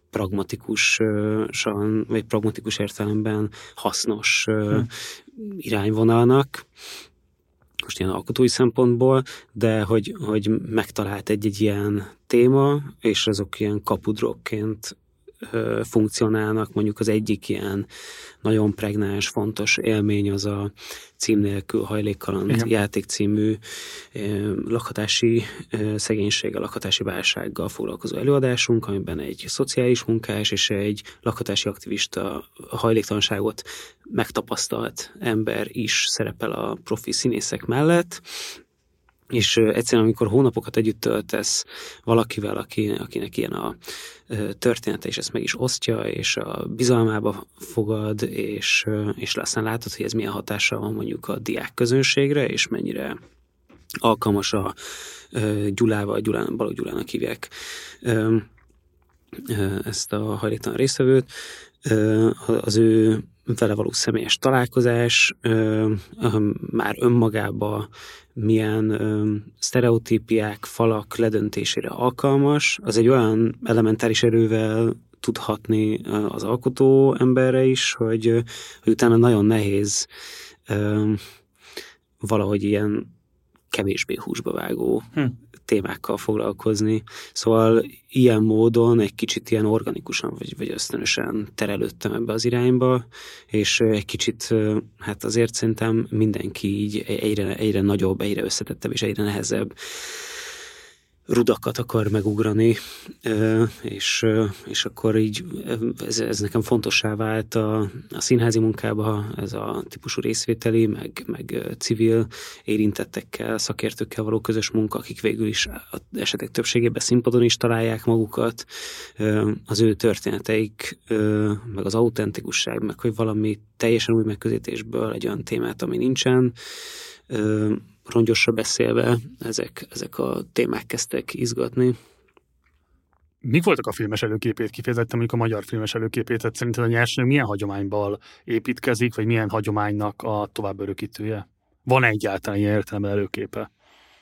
pragmatikusan, vagy pragmatikus értelemben hasznos hmm. irányvonalnak, most ilyen alkotói szempontból, de hogy, hogy megtalált egy-egy ilyen téma, és azok ilyen kapudrokként funkcionálnak. Mondjuk az egyik ilyen nagyon pregnáns, fontos élmény az a cím nélkül hajlékkaland Igen. játék című lakhatási szegénységgel, lakhatási válsággal foglalkozó előadásunk, amiben egy szociális munkás és egy lakhatási aktivista hajléktalanságot megtapasztalt ember is szerepel a profi színészek mellett, és egyszerűen, amikor hónapokat együtt töltesz valakivel, aki, akinek ilyen a története, és ezt meg is osztja, és a bizalmába fogad, és, és aztán látod, hogy ez milyen hatással van mondjuk a diák közönségre, és mennyire alkalmas a Gyulával, Gyulán, Balogh Gyulának hívják ezt a hajléktalan résztvevőt, az ő vele való személyes találkozás már önmagában milyen sztereotípiák, falak ledöntésére alkalmas, az egy olyan elementáris erővel tud hatni az alkotó emberre is, hogy, hogy utána nagyon nehéz valahogy ilyen kevésbé húsba vágó hm. témákkal foglalkozni. Szóval ilyen módon egy kicsit ilyen organikusan, vagy, vagy ösztönösen terelődtem ebbe az irányba, és egy kicsit, hát azért szerintem mindenki így egyre, egyre nagyobb, egyre összetettebb, és egyre nehezebb rudakat akar megugrani, és, és akkor így ez, ez nekem fontossá vált a, a színházi munkába, ez a típusú részvételi, meg, meg civil érintettekkel, szakértőkkel való közös munka, akik végül is az esetek többségében színpadon is találják magukat, az ő történeteik, meg az autentikusság, meg hogy valami teljesen új megközelítésből egy olyan témát, ami nincsen, rongyosra beszélve, ezek, ezek a témák kezdtek izgatni. Mik voltak a filmes előképét kifejezetten, mondjuk a magyar filmes előképét? Tehát szerinted a nyersanyag milyen hagyományból építkezik, vagy milyen hagyománynak a tovább örökítője? Van egyáltalán ilyen értelemben előképe?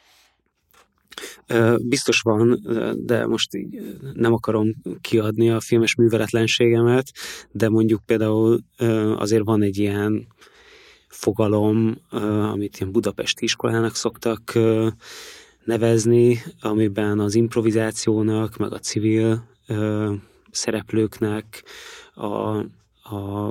Biztos van, de most így nem akarom kiadni a filmes műveletlenségemet, de mondjuk például azért van egy ilyen fogalom, amit ilyen budapesti iskolának szoktak nevezni, amiben az improvizációnak, meg a civil szereplőknek a, a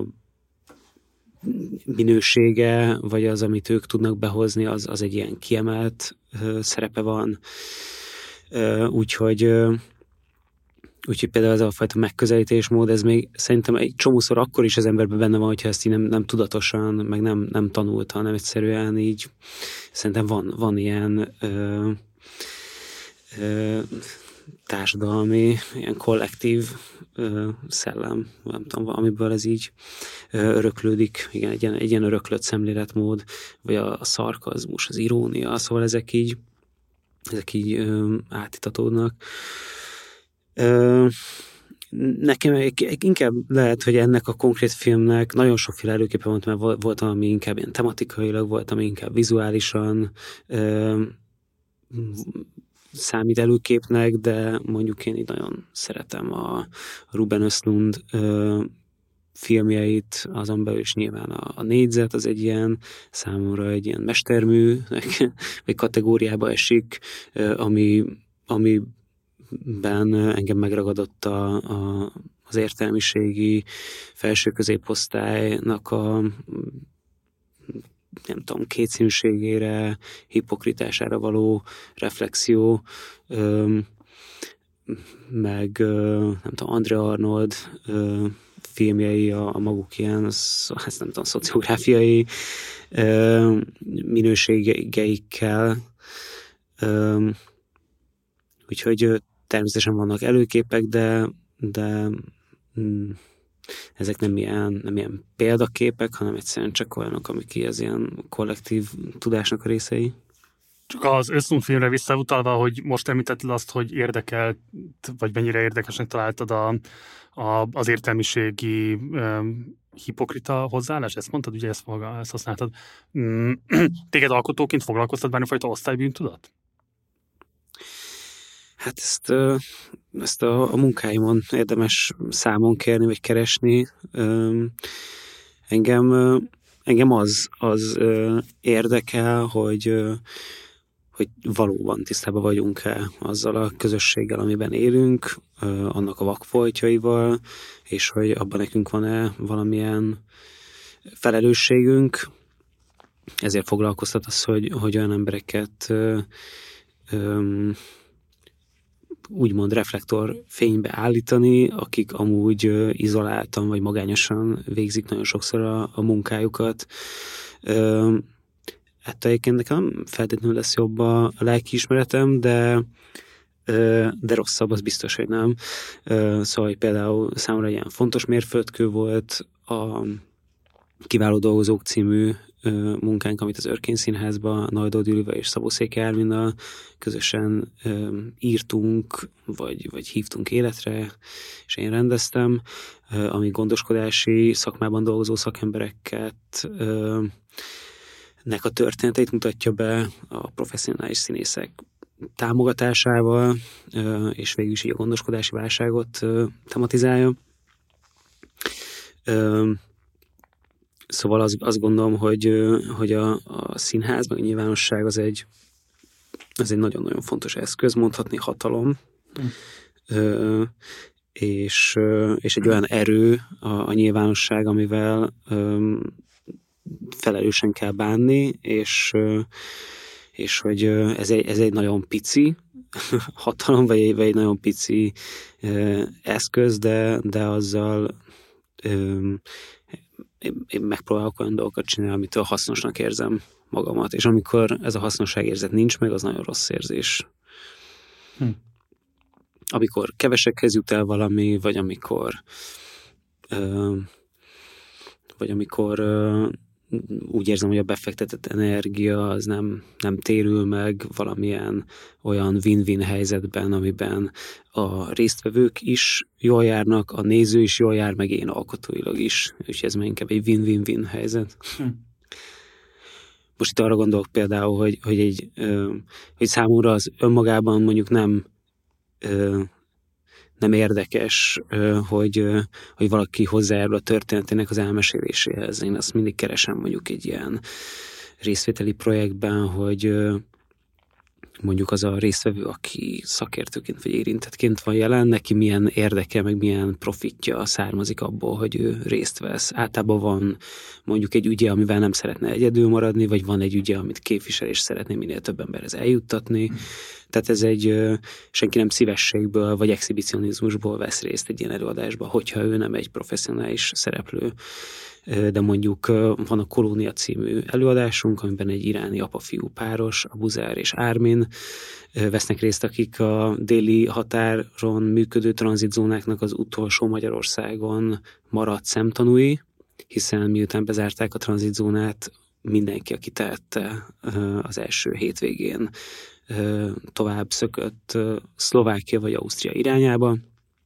minősége, vagy az, amit ők tudnak behozni, az, az egy ilyen kiemelt szerepe van. Úgyhogy Úgyhogy például ez a fajta megközelítésmód, ez még szerintem egy csomószor akkor is az emberben benne van, hogyha ezt így nem, nem tudatosan, meg nem, nem tanulta, hanem egyszerűen így szerintem van, van ilyen ö, ö, társadalmi, ilyen kollektív ö, szellem, nem tudom, valamiből ez így ö, öröklődik, igen, egy ilyen, egy ilyen öröklött szemléletmód, vagy a, a szarkazmus, az irónia, szóval ezek így, ezek így ö, átitatódnak. Ö, Nekem inkább lehet, hogy ennek a konkrét filmnek nagyon sokféle előképe volt, mert volt, ami inkább ilyen tematikailag, volt, ami inkább vizuálisan ö, számít előképnek, de mondjuk én így nagyon szeretem a Ruben Östlund ö, filmjeit, azon belül is nyilván a, a Négyzet, az egy ilyen, számomra egy ilyen mestermű, vagy kategóriába esik, ö, ami, ami ben engem megragadott a, a, az értelmiségi felső középosztálynak a nem tudom, kétszínűségére, hipokritására való reflexió, ö, meg ö, nem tudom, Andrea Arnold ö, filmjei a, a maguk ilyen, az, ezt nem tudom, szociográfiai ö, minőségeikkel. Ö, úgyhogy természetesen vannak előképek, de, de mm, ezek nem ilyen, nem ilyen példaképek, hanem egyszerűen csak olyanok, amik ki az ilyen kollektív tudásnak a részei. Csak az Östlund filmre visszautalva, hogy most említetted azt, hogy érdekelt, vagy mennyire érdekesnek találtad a, a, az értelmiségi um, hipokrita hozzáállás, ezt mondtad, ugye ezt, ezt használtad. Mm, téged alkotóként foglalkoztat bármifajta osztálybűntudat? Hát ezt, ezt a, a munkáimon érdemes számon kérni, vagy keresni. Engem, engem az, az érdekel, hogy, hogy valóban tisztában vagyunk-e azzal a közösséggel, amiben élünk, annak a vakfoltjaival, és hogy abban nekünk van-e valamilyen felelősségünk. Ezért foglalkoztat az, hogy, hogy olyan embereket úgymond reflektorfénybe állítani, akik amúgy izoláltan vagy magányosan végzik nagyon sokszor a, a munkájukat. Ettől egyébként nekem feltétlenül lesz jobb a lelkiismeretem, de, de rosszabb, az biztos, hogy nem. Szóval például számomra ilyen fontos mérföldkő volt a Kiváló dolgozók című munkánk, amit az Örkény Színházban Najdó Gyurival és Szabó Székely Árminnal közösen ö, írtunk, vagy, vagy hívtunk életre, és én rendeztem, ö, ami gondoskodási szakmában dolgozó szakembereket ö, nek a történeteit mutatja be a professzionális színészek támogatásával, ö, és végül is így a gondoskodási válságot ö, tematizálja. Ö, Szóval azt, azt gondolom, hogy, hogy a, a színház, meg a nyilvánosság az egy, az egy nagyon-nagyon fontos eszköz, mondhatni hatalom, mm. ö, és, és egy olyan erő a, a nyilvánosság, amivel ö, felelősen kell bánni, és, és hogy ez egy, ez egy nagyon pici hatalom, vagy egy, vagy egy nagyon pici ö, eszköz, de, de azzal ö, Én, én megpróbálok olyan dolgokat csinálni, amitől hasznosnak érzem magamat, és amikor ez a hasznosságérzet nincs meg, az nagyon rossz érzés. Hm. Amikor kevesekhez jut el valami, vagy amikor ö, vagy amikor ö, úgy érzem, hogy a befektetett energia az nem, nem térül meg valamilyen olyan win-win helyzetben, amiben a résztvevők is jól járnak, a néző is jól jár, meg én alkotóilag is. És ez már inkább egy win-win-win helyzet. Hm. Most itt arra gondolok például, hogy, hogy, egy, hogy számomra az önmagában mondjuk nem nem érdekes, hogy, hogy valaki hozzájárul a történetének az elmeséléséhez. Én azt mindig keresem mondjuk egy ilyen részvételi projektben, hogy mondjuk az a résztvevő, aki szakértőként vagy érintettként van jelen, neki milyen érdeke, meg milyen profitja származik abból, hogy ő részt vesz. Általában van mondjuk egy ügye, amivel nem szeretne egyedül maradni, vagy van egy ügye, amit képvisel, és szeretné minél több emberhez eljuttatni. Tehát ez egy, senki nem szívességből vagy exhibicionizmusból vesz részt egy ilyen előadásba, hogyha ő nem egy professzionális szereplő. De mondjuk van a Kolónia című előadásunk, amiben egy iráni apa-fiú páros, Abuzár és Ármin vesznek részt, akik a déli határon működő tranzitzónáknak az utolsó Magyarországon maradt szemtanúi, hiszen miután bezárták a tranzitzónát, mindenki, aki tehette, az első hétvégén tovább szökött Szlovákia vagy Ausztria irányába,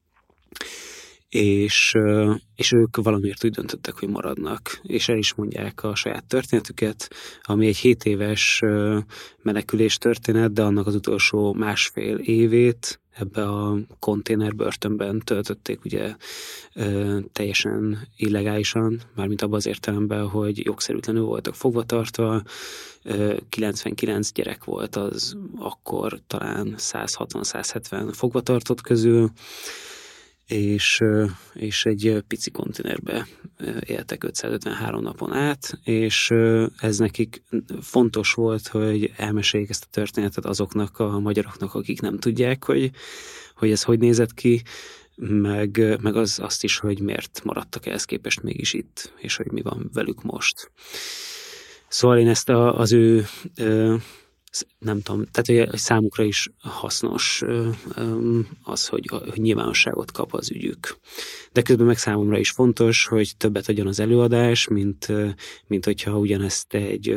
és, és ők valamiért úgy döntöttek, hogy maradnak, és el is mondják a saját történetüket, ami egy hét éves menekülés történet, de annak az utolsó másfél évét ebbe a konténerbörtönben töltötték ugye teljesen illegálisan, mármint abban az értelemben, hogy jogszerűtlenül voltak fogvatartva, kilencvenkilenc gyerek volt az akkor talán száz hatvan száz hetven fogvatartott közül, és, és egy pici konténerbe éltek ötszázötvenhárom napon át, és ez nekik fontos volt, hogy elmeséljék ezt a történetet azoknak a magyaroknak, akik nem tudják, hogy, hogy ez hogy nézett ki, meg, meg az, azt is, hogy miért maradtak ehhez képest mégis itt, és hogy mi van velük most. Szóval én ezt a, az ő nem tudom, tehát hogy számukra is hasznos az, hogy, hogy nyilvánosságot kap az ügyük. De közben meg számomra is fontos, hogy többet adjon az előadás, mint, mint hogyha ugyanezt egy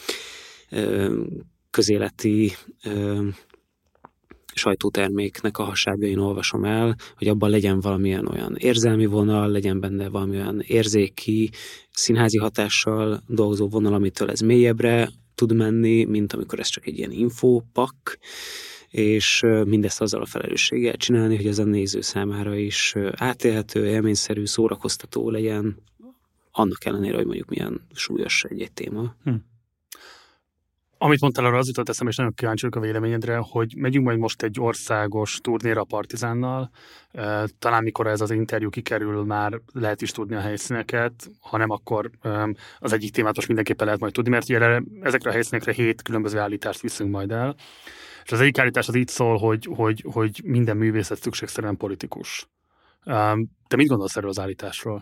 közéleti sajtóterméknek a hasábjain olvasom el, hogy abban legyen valamilyen olyan érzelmi vonal, legyen benne valamilyen érzéki, színházi hatással dolgozó vonal, amitől ez mélyebbre tud menni, mint amikor ez csak egy ilyen infópak, és mindezt azzal a felelősséggel csinálni, hogy ez a néző számára is átélhető, élményszerű, szórakoztató legyen, annak ellenére, hogy mondjuk milyen súlyos egy-egy téma. Hm. Amit mondtál, arra az jutott eszembe, és nagyon kíváncsi vagyok a véleményedre, hogy megyünk majd most egy országos turnéra a Partizánnal, talán mikor ez az interjú kikerül, már lehet is tudni a helyszíneket, ha nem, akkor az egyik témát most mindenképpen lehet majd tudni, mert ugye ezekre a helyszínekre hét különböző állítást viszünk majd el, és az egyik állítás az így szól, hogy, hogy, hogy minden művészet szükségszerűen politikus. Te mit gondolsz erről az állításról?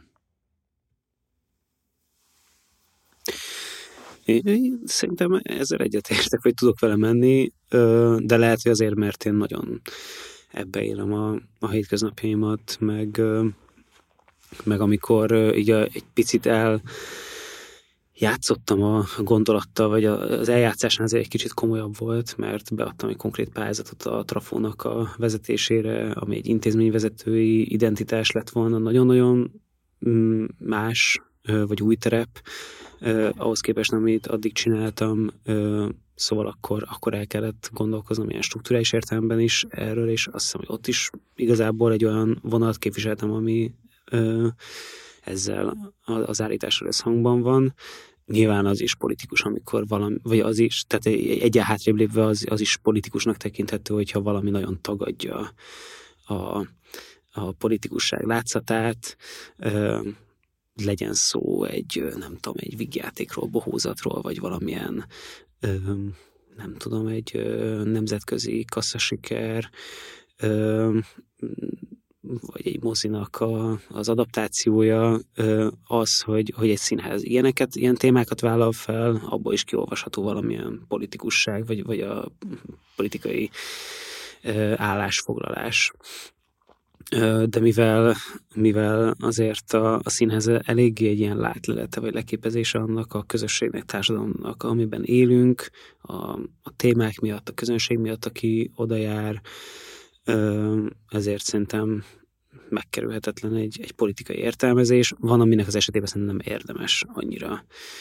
Én szerintem ezzel egyetértek, hogy tudok vele menni, de lehet, hogy azért, mert én nagyon ebbe élem a, a hétköznapjaimat, meg, meg amikor így a, egy picit el játszottam a gondolattal, vagy az eljátszásnál azért egy kicsit komolyabb volt, mert beadtam egy konkrét pályázatot a Trafónak a vezetésére, ami egy intézményvezetői identitás lett volna, nagyon-nagyon más, vagy új terep, Uh, ahhoz képest, amit addig csináltam, uh, szóval akkor, akkor el kellett gondolkoznom ilyen struktúrális értelemben is erről, és azt hiszem, hogy ott is igazából egy olyan vonalat képviseltem, ami uh, ezzel az állítással összhangban van. Nyilván az is politikus, amikor valami, vagy az is, tehát egyen hátrébb lépve az, az is politikusnak tekinthető, hogyha valami nagyon tagadja a, a politikusság látszatát, uh, legyen szó egy, nem tudom, egy vígjátékról, bohózatról, vagy valamilyen, nem tudom, egy nemzetközi kasszasiker, vagy egy mozinak a, az adaptációja, az, hogy, hogy egy színház ilyeneket, ilyen témákat vállal fel, abból is kiolvasható valamilyen politikusság, vagy, vagy a politikai állásfoglalás. De mivel, mivel azért a, a színház eléggé egy ilyen látlelete, vagy leképezése annak a közösségnek, társadalomnak, amiben élünk, a, a témák miatt, a közönség miatt, aki oda jár, ezért szerintem megkerülhetetlen egy, egy politikai értelmezés. Van, aminek az esetében szerintem nem érdemes annyira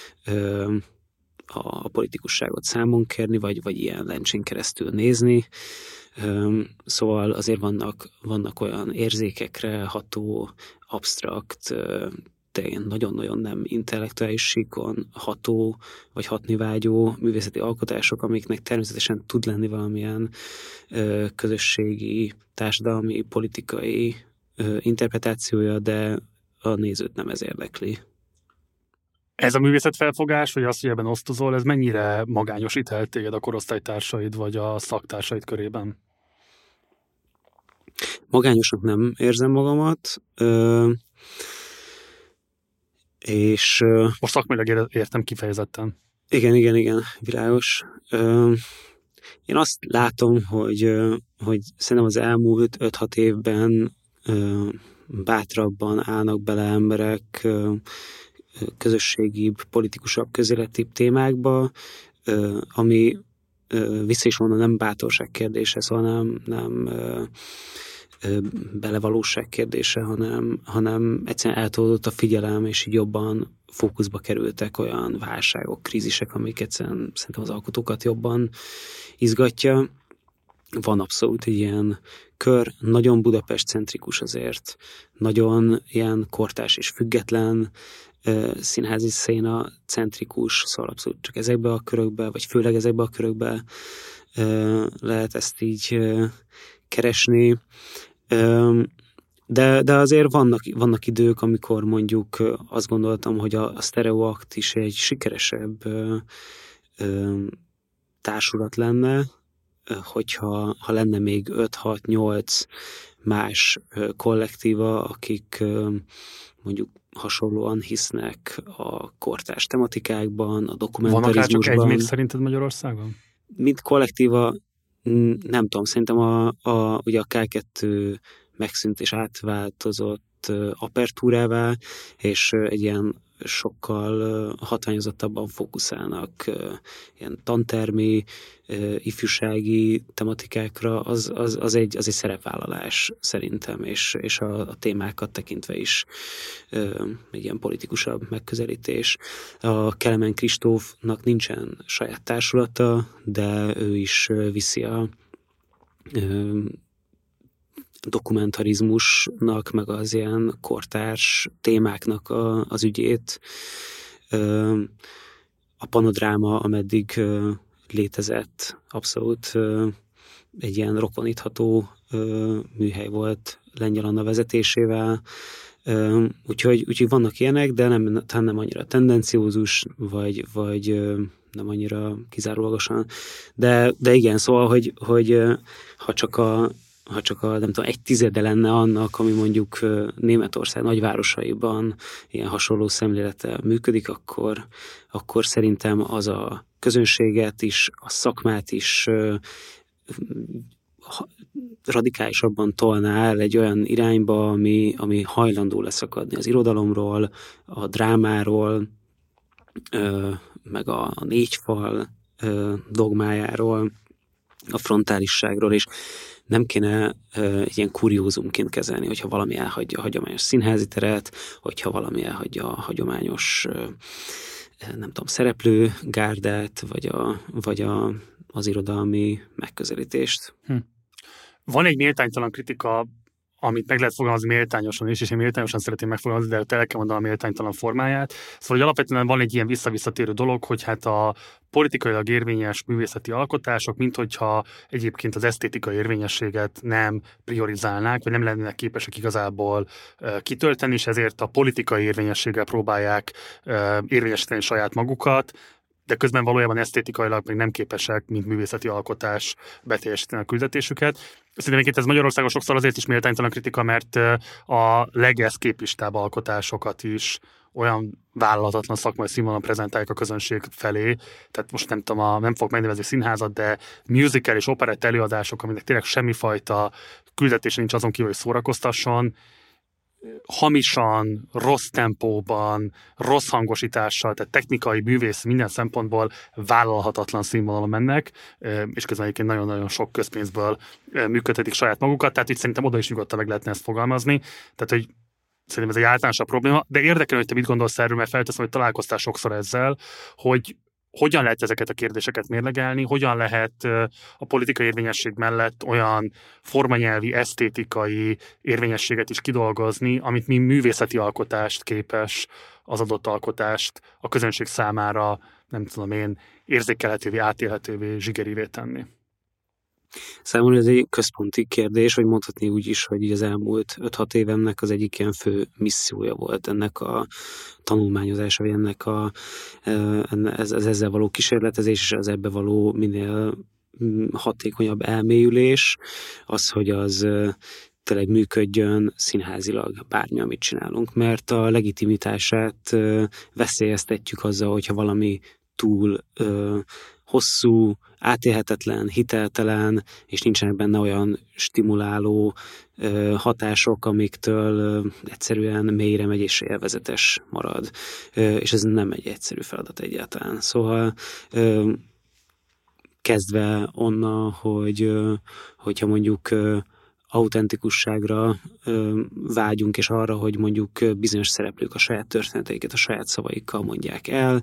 a, a politikusságot számon kérni, vagy, vagy ilyen lencsén keresztül nézni. Szóval azért vannak, vannak olyan érzékekre ható, absztrakt, de nagyon-nagyon nem intellektuális síkon ható, vagy hatni vágyó művészeti alkotások, amiknek természetesen tud lenni valamilyen közösségi, társadalmi, politikai interpretációja, de a nézőt nem ez érdekli. Ez a művészetfelfogás, vagy az, hogy ebben osztozol, ez mennyire magányosít téged a korosztálytársaid, vagy a szaktársaid körében? Magányosnak nem érzem magamat, ö, és... Most szakmailag értem kifejezetten. Igen, igen, igen, világos. Ö, én azt látom, hogy, hogy szerintem az elmúlt öt-hat évben ö, bátrabban állnak bele emberek ö, közösségibb, politikusabb, közéletibb témákba, ö, ami ö, vissza is mondom, nem bátorság kérdése, szóval nem, nem ö, ö, belevalóság kérdése, hanem, hanem egyszerűen eltolódott a figyelem, és így jobban fókuszba kerültek olyan válságok, krízisek, amik egyszerűen szerintem az alkotókat jobban izgatja. Van abszolút egy ilyen kör, nagyon Budapest-centrikus azért, nagyon ilyen kortárs és független, színházi széna centrikus, szóval abszolút csak ezekbe a körökbe, vagy főleg ezekbe a körökbe lehet ezt így keresni. De, de azért vannak, vannak idők, amikor mondjuk azt gondoltam, hogy a, a Sztereoakt is egy sikeresebb társulat lenne, hogyha ha lenne még öt-hat-nyolc más kollektíva, akik mondjuk hasonlóan hisznek a kortárs tematikákban, a dokumentarizmusban. Van akár csak egy még szerinted Magyarországon? Mint kollektíva, nem tudom, szerintem a, a, ugye a ká kettő megszűnt és átváltozott apertúrává, és egy ilyen sokkal hatványozottabban fókuszálnak ilyen tantermi, ifjúsági tematikákra, az, az, az, egy, az egy szerepvállalás szerintem, és, és a, a témákat tekintve is egy ilyen politikusabb megközelítés. A Kelemen Kristófnak nincsen saját társulata, de ő is viszi a dokumentarizmusnak, meg az ilyen kortárs témáknak a, az ügyét. A Panodráma, ameddig létezett, abszolút egy ilyen rokonítható műhely volt Lengyel Anna vezetésével. Úgyhogy, úgyhogy vannak ilyenek, de nem, nem annyira tendenciózus, vagy, vagy nem annyira kizárólagosan. De, de igen, szóval, hogy, hogy ha csak a ha csak a, nem tudom, egy tizede lenne annak, ami mondjuk Németország nagyvárosaiban ilyen hasonló szemlélete működik, akkor, akkor szerintem az a közönséget is, a szakmát is radikálisabban tolná el egy olyan irányba, ami, ami hajlandó leszakadni az irodalomról, a drámáról, meg a négyfal dogmájáról, a frontálisságról, és nem kéne uh, ilyen kuriózumként kezelni, hogyha valami elhagyja a hagyományos színházi teret, hogyha valami elhagyja a hagyományos uh, nem tudom, szereplő gárdát, vagy, a, vagy a, az irodalmi megközelítést. Hm. Van egy méltánytalan kritika, amit meg lehet fogalmazni méltányosan is, és én méltányosan szeretném megfogalmazni, de el kell mondanom a méltánytalan formáját. Szóval hogy alapvetően van egy ilyen visszavisszatérő dolog, hogy hát a politikailag érvényes művészeti alkotások, mint hogyha egyébként az esztétikai érvényességet nem priorizálnák, vagy nem lennének képesek igazából uh, kitölteni, és ezért a politikai érvényességgel próbálják uh, érvényesíteni saját magukat, de közben valójában esztétikailag még nem képesek, mint művészeti alkotás beteljesíteni a küldetésüket. Szerintem ez Magyarországon sokszor azért is méltánytalan kritika, mert a legeszképistább alkotásokat is olyan vállalatlan szakmai színvonalon prezentálják a közönség felé. Tehát most nem tudom, a, nem fogok megnevezni színházat, de musical és operett előadások, aminek tényleg semmifajta küldetése nincs azon kívül, hogy szórakoztasson, hamisan, rossz tempóban, rossz hangosítással, tehát technikai, művész minden szempontból vállalhatatlan színvonalon mennek, és közben egyébként nagyon-nagyon sok közpénzből működtetik saját magukat, tehát itt szerintem oda is nyugodtan meg lehetne ezt fogalmazni. Tehát, hogy szerintem ez egy általánosabb probléma, de érdekel, hogy te mit gondolsz erről, mert felteszem, hogy találkoztál sokszor ezzel, hogy hogyan lehet ezeket a kérdéseket mérlegelni, hogyan lehet a politikai érvényesség mellett olyan formanyelvi, esztétikai érvényességet is kidolgozni, amit mi művészeti alkotást képes, az adott alkotást a közönség számára, nem tudom én, érzékelhetővé, átélhetővé, zsigerivé tenni. Számomra ez egy központi kérdés, vagy mondhatni úgy is, hogy az elmúlt öt-hat évemnek az egyik ilyen fő missziója volt ennek a tanulmányozása, vagy ennek a, ez, ez ezzel való kísérletezés, és az ebbe való minél hatékonyabb elmélyülés, az, hogy az tényleg működjön színházilag bármi, amit csinálunk, mert a legitimitását veszélyeztetjük azzal, hogyha valami túl ö, hosszú, átélhetetlen, hiteltelen, és nincsenek benne olyan stimuláló ö, hatások, amiktől ö, egyszerűen mélyre megy és élvezetes marad. Ö, és ez nem egy egyszerű feladat egyáltalán. Szóval ö, kezdve onnan, hogy ö, hogyha mondjuk ö, autentikusságra ö, vágyunk, és arra, hogy mondjuk bizonyos szereplők a saját történeteiket a saját szavaikkal mondják el,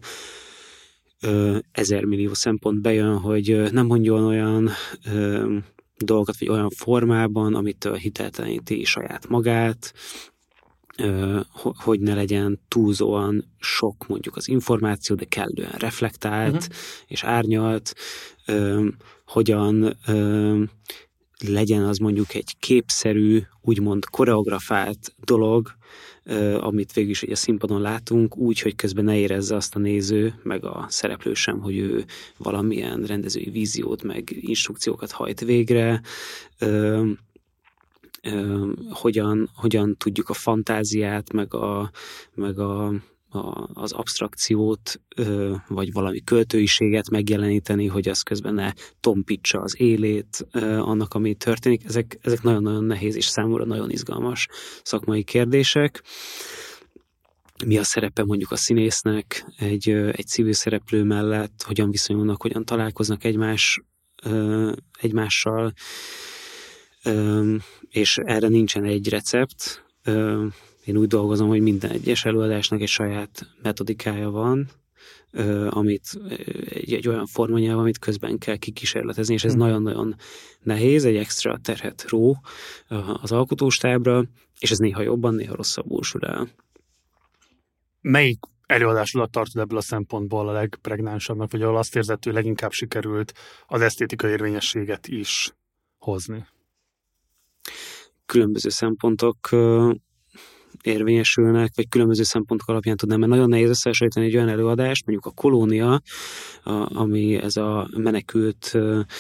ezer millió szempont bejön, hogy nem mondjon olyan ö, dolgokat, vagy olyan formában, amitől hitelteleníti saját magát, ö, hogy ne legyen túlzóan sok mondjuk az információ, de kellően reflektált uh-huh. és árnyalt, ö, hogyan ö, legyen az mondjuk egy képszerű, úgymond koreografált dolog, amit végül is a színpadon látunk, úgy, hogy közben ne érezze azt a néző, meg a szereplő sem, hogy ő valamilyen rendezői víziót, meg instrukciókat hajt végre. Ö, ö, hogyan, hogyan tudjuk a fantáziát, meg a, meg a A, az absztrakciót, ö, vagy valami költőiséget megjeleníteni, hogy az közben ne tompítsa az élét ö, annak, ami történik. Ezek, ezek nagyon-nagyon nehéz és számomra nagyon izgalmas szakmai kérdések. Mi a szerepe mondjuk a színésznek egy, egy civil szereplő mellett, hogyan viszonyulnak, hogyan találkoznak egymás, ö, egymással, ö, és erre nincsen egy recept. Ö, Én úgy dolgozom, hogy minden egyes előadásnak egy saját metodikája van, amit egy, egy olyan formanyelv, amit közben kell kikísérletezni, és ez hmm. nagyon-nagyon nehéz, egy extra terhet ró az alkotóstábra, és ez néha jobban, néha rosszabbul sül el. Melyik előadásodat tartod ebből a szempontból a legpregnánsabbnak, vagy ahol azt érzed, hogy leginkább sikerült az esztétikai érvényességet is hozni? Különböző szempontok érvényesülnek, vagy különböző szempontok alapján tudnám, mert nagyon nehéz összehasonlítani egy olyan előadást, mondjuk a Kolónia, a, ami ez a menekült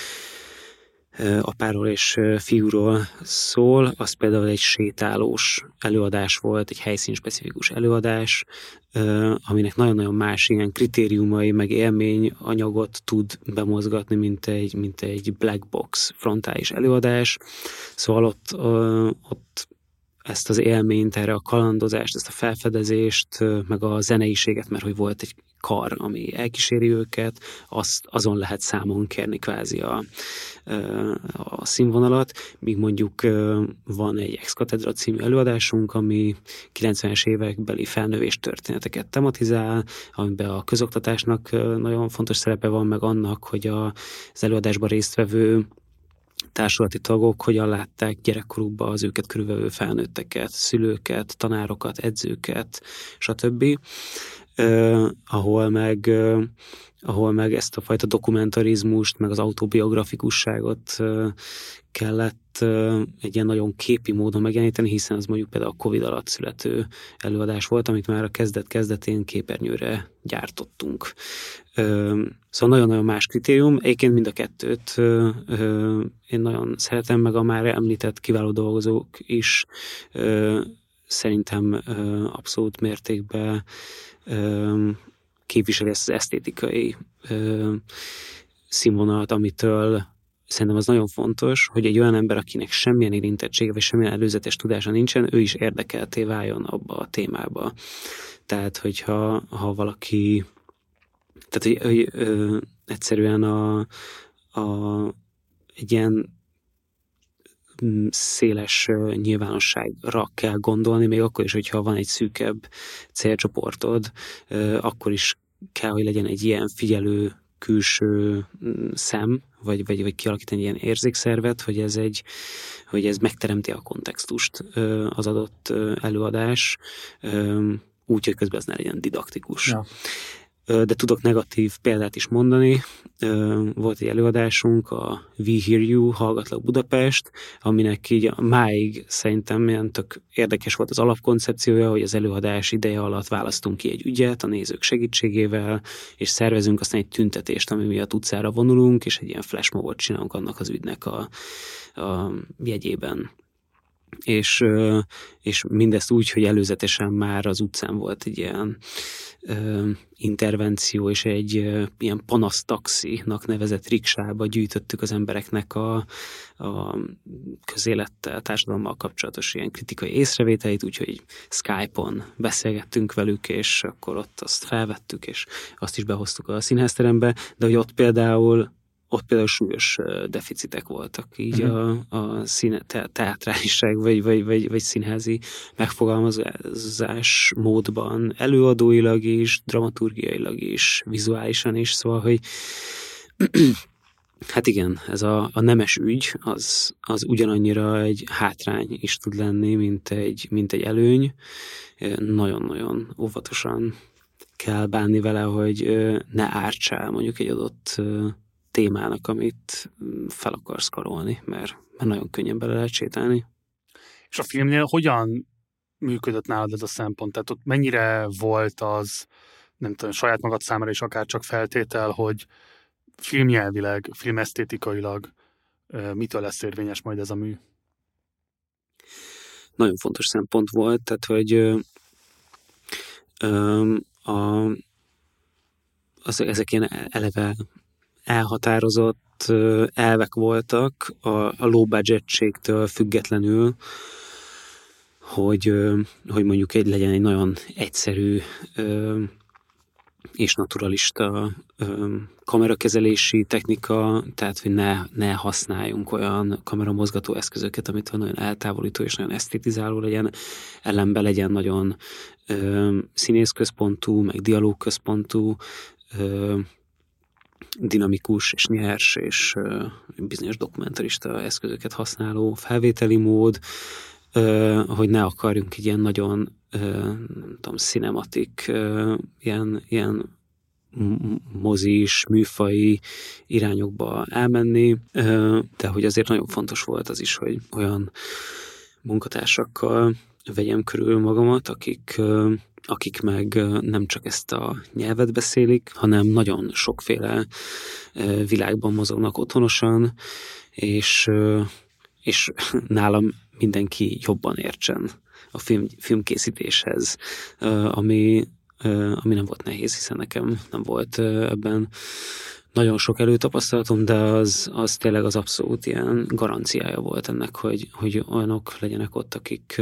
apáról és fiúról szól, az például egy sétálós előadás volt, egy helyszínspecifikus előadás, aminek nagyon-nagyon más ilyen kritériumai, meg élményanyagot tud bemozgatni, mint egy, mint egy black box frontális előadás. Szóval ott, ott ezt az élményt, erre a kalandozást, ezt a felfedezést, meg a zeneiséget, mert hogy volt egy kar, ami elkíséri őket, azt, azon lehet számon kérni kvázi a, a színvonalat, míg mondjuk van egy Ex Cathedra című előadásunk, ami kilencvenes évekbeli felnövés történeteket tematizál, amiben a közoktatásnak nagyon fontos szerepe van, meg annak, hogy a, az előadásban résztvevő társulati tagok hogyan látták gyerekkorukban az őket körülvevő felnőtteket, szülőket, tanárokat, edzőket, stb. Uh, ahol meg uh, ahol meg ezt a fajta dokumentarizmust, meg az autobiografikusságot uh, kellett uh, egy ilyen nagyon képi módon megjeleníteni, hiszen az mondjuk például a Covid alatt születő előadás volt, amit már a kezdet-kezdetén képernyőre gyártottunk. Uh, szóval nagyon-nagyon más kritérium. Egyébként mind a kettőt uh, uh, én nagyon szeretem, meg a már említett kiváló dolgozók is uh, szerintem uh, abszolút mértékben képviseli ezt az esztétikai ö, színvonalat, amitől szerintem az nagyon fontos, hogy egy olyan ember, akinek semmilyen érintettsége, vagy semmilyen előzetes tudása nincsen, ő is érdekelté váljon abba a témába. Tehát, hogyha ha valaki tehát, hogy, hogy ö, egyszerűen a, a, egy ilyen széles nyilvánosságra kell gondolni, még akkor is, hogyha van egy szűkebb célcsoportod, akkor is kell, hogy legyen egy ilyen figyelő külső szem, vagy, vagy, vagy kialakítani ilyen érzékszervet, hogy ez, egy, hogy ez megteremti a kontextust az adott előadás, úgy, hogy közben ez ne legyen didaktikus. Ja. de tudok negatív példát is mondani. Volt egy előadásunk, a We Hear You, Hallgatlak Budapest, aminek így máig szerintem ilyen tök érdekes volt az alapkoncepciója, hogy az előadás ideje alatt választunk ki egy ügyet a nézők segítségével, és szervezünk aztán egy tüntetést, ami miatt utcára vonulunk, és egy ilyen flashmobot csinálunk annak az ügynek a, a jegyében. És, és mindezt úgy, hogy előzetesen már az utcán volt egy ilyen ö, intervenció, és egy ö, ilyen panasztaxinak nevezett riksába gyűjtöttük az embereknek a, a közélettel, társadalommal kapcsolatos ilyen kritikai észrevételeit, úgyhogy Skype-on beszélgettünk velük, és akkor ott azt felvettük, és azt is behoztuk a színházterembe, de hogy ott például ott például súlyos deficitek voltak így uh-huh. a, a színe, te, teátráliság vagy, vagy, vagy, vagy színházi megfogalmazás módban, előadóilag is, dramaturgiailag is, vizuálisan is, szóval, hogy hát igen, ez a, a nemes ügy, az, az ugyanannyira egy hátrány is tud lenni, mint egy, mint egy előny. Nagyon-nagyon óvatosan kell bánni vele, hogy ne ártsál mondjuk egy adott témának, amit fel akarsz karolni, mert, mert nagyon könnyen bele lehet sétálni. És a filmnél hogyan működött nálad ez a szempont? Tehát ott mennyire volt az, nem tudom, saját magad számára is akár csak feltétel, hogy filmnyelvileg, filmesztétikailag mitől lesz érvényes majd ez a mű? Nagyon fontos szempont volt, tehát, hogy ö, ö, a, az, ezek ilyen eleve elhatározott elvek voltak a, a low budgetségtől függetlenül, hogy, hogy mondjuk egy legyen egy nagyon egyszerű és naturalista kamerakezelési technika, tehát hogy ne, ne használjunk olyan kameramozgató eszközöket, amit nagyon eltávolító és nagyon esztétizáló legyen, ellenben legyen nagyon színészközpontú, meg dialógközpontú, dinamikus és nyers és uh, bizonyos dokumentarista eszközöket használó felvételi mód, uh, hogy ne akarjunk egy ilyen nagyon uh, nem tudom, cinematik, uh, ilyen, ilyen mozis, műfai irányokba elmenni, uh, de hogy azért nagyon fontos volt az is, hogy olyan munkatársakkal vegyem körül magamat, akik uh, akik meg nem csak ezt a nyelvet beszélik, hanem nagyon sokféle világban mozognak otthonosan, és, és nálam mindenki jobban értsen a film, filmkészítéshez, ami, ami nem volt nehéz, hiszen nekem nem volt ebben nagyon sok előtapasztalatom, de az, az tényleg az abszolút ilyen garanciája volt ennek, hogy, hogy olyanok legyenek ott, akik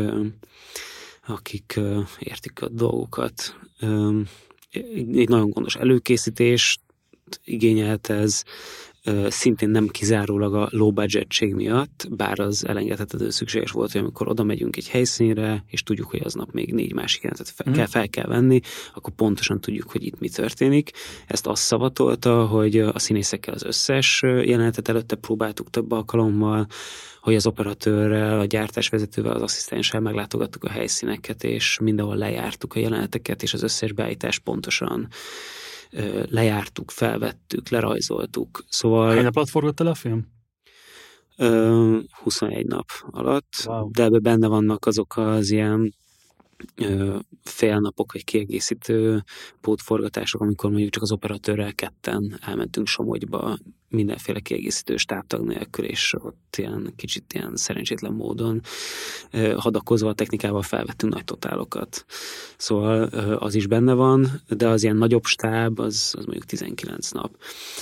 akik uh, értik a dolgokat. Um, egy nagyon gondos előkészítés igényelt ez, uh, szintén nem kizárólag a low budgetség miatt, bár az elengedhetetlenül szükséges volt, hogy amikor oda megyünk egy helyszínre, és tudjuk, hogy aznap még négy másik jelenetet fel, mm. kell, fel kell venni, akkor pontosan tudjuk, hogy itt mi történik. Ezt azt szavatolta, hogy a színészekkel az összes jelenetet előtte próbáltuk több alkalommal, hogy az operatőrrel, a gyártásvezetővel, az asszisztenssel meglátogattuk a helyszíneket, és mindenhol lejártuk a jeleneteket, és az összes beállítást pontosan ö, lejártuk, felvettük, lerajzoltuk. Szóval... Hány nap alatt forgott el a film? Ö, huszonegy nap alatt, wow. De ebben benne vannak azok az ilyen ö, félnapok, vagy kiegészítő pótforgatások, amikor mondjuk csak az operatőrrel ketten elmentünk Somogyba, mindenféle kiegészítő stábtag nélkül, és ott ilyen kicsit ilyen szerencsétlen módon hadakozva a technikával felvettünk nagy totálokat. Szóval az is benne van, de az ilyen nagyobb stáb, az, az mondjuk tizenkilenc nap.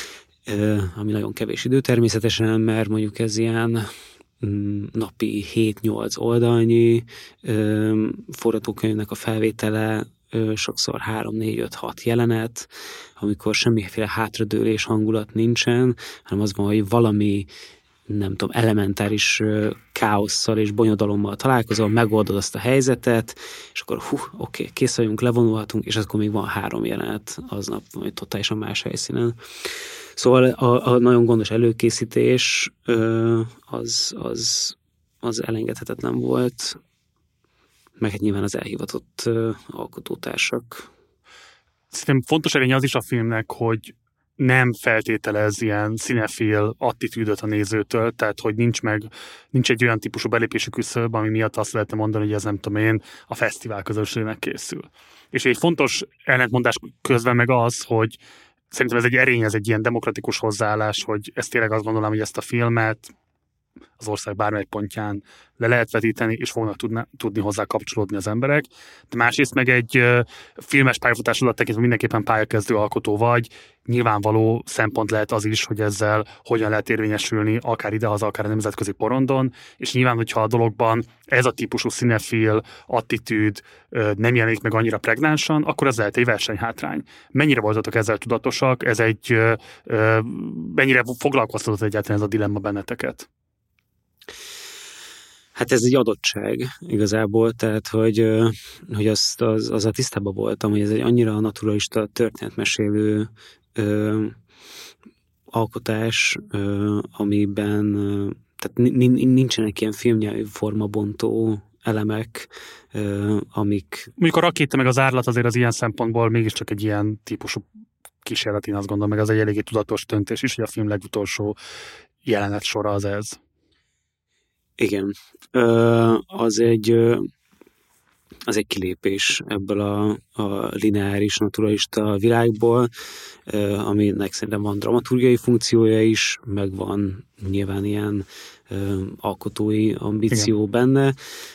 Ami nagyon kevés idő természetesen, mert mondjuk ez ilyen napi hét-nyolc oldalnyi forgatókönyvnek a felvétele, sokszor három, négy, öt, hat jelenet, amikor semmiféle hátradőlés hangulat nincsen, hanem az van, hogy valami, nem tudom, elementáris káosszal és bonyodalommal találkozol, megoldod azt a helyzetet, és akkor hú, oké, kész vagyunk, levonulhatunk, és akkor még van három jelenet aznap, vagy totálisan más helyszínen. Szóval a, a nagyon gondos előkészítés az, az, az elengedhetetlen volt, meg hát nyilván az elhivatott uh, alkotótársak. Szerintem fontos erény az is a filmnek, hogy nem feltételez ilyen cinefil attitűdöt a nézőtől, tehát hogy nincs meg, nincs egy olyan típusú belépési küszöb, ami miatt azt lehetne mondani, hogy ez nem tudom én, a fesztivál közönségnek készül. És egy fontos ellentmondás közben meg az, hogy szerintem ez egy erény, ez egy ilyen demokratikus hozzáállás, hogy ezt tényleg azt gondolom, hogy ezt a filmet az ország bármely pontján le lehet vetíteni, és fognak tudni, tudni hozzá kapcsolódni az emberek. De másrészt meg egy uh, filmes pályafutásodat tekintve mindenképpen pályakezdő alkotó vagy. Nyilvánvaló szempont lehet az is, hogy ezzel hogyan lehet érvényesülni akár idehaza, akár a nemzetközi porondon, és nyilván, hogyha a dologban ez a típusú cinefil attitűd uh, nem jelenik meg annyira pregnánsan, akkor ez lehet egy versenyhátrány. Mennyire voltatok ezzel tudatosak? Ez egy uh, uh, mennyire foglalkoztatott egyáltalán ez a dilemma benneteket? Hát ez egy adottság igazából, tehát hogy, hogy azt, az, az a tisztában voltam, hogy ez egy annyira naturalista történetmesélő ö, alkotás, ö, amiben ö, tehát nincsenek ilyen filmnyelvű formabontó elemek, ö, amik... Mondjuk a rakéta meg az árlat azért az ilyen szempontból mégiscsak egy ilyen típusú kísérlet, én azt gondolom, meg az egy eléggé tudatos döntés is, hogy a film legutolsó jelenet sora az ez. Igen, az egy, az egy kilépés ebből a, a lineáris, naturalista világból, aminek szerintem van dramaturgiai funkciója is, meg van nyilván ilyen alkotói ambíció igen. benne,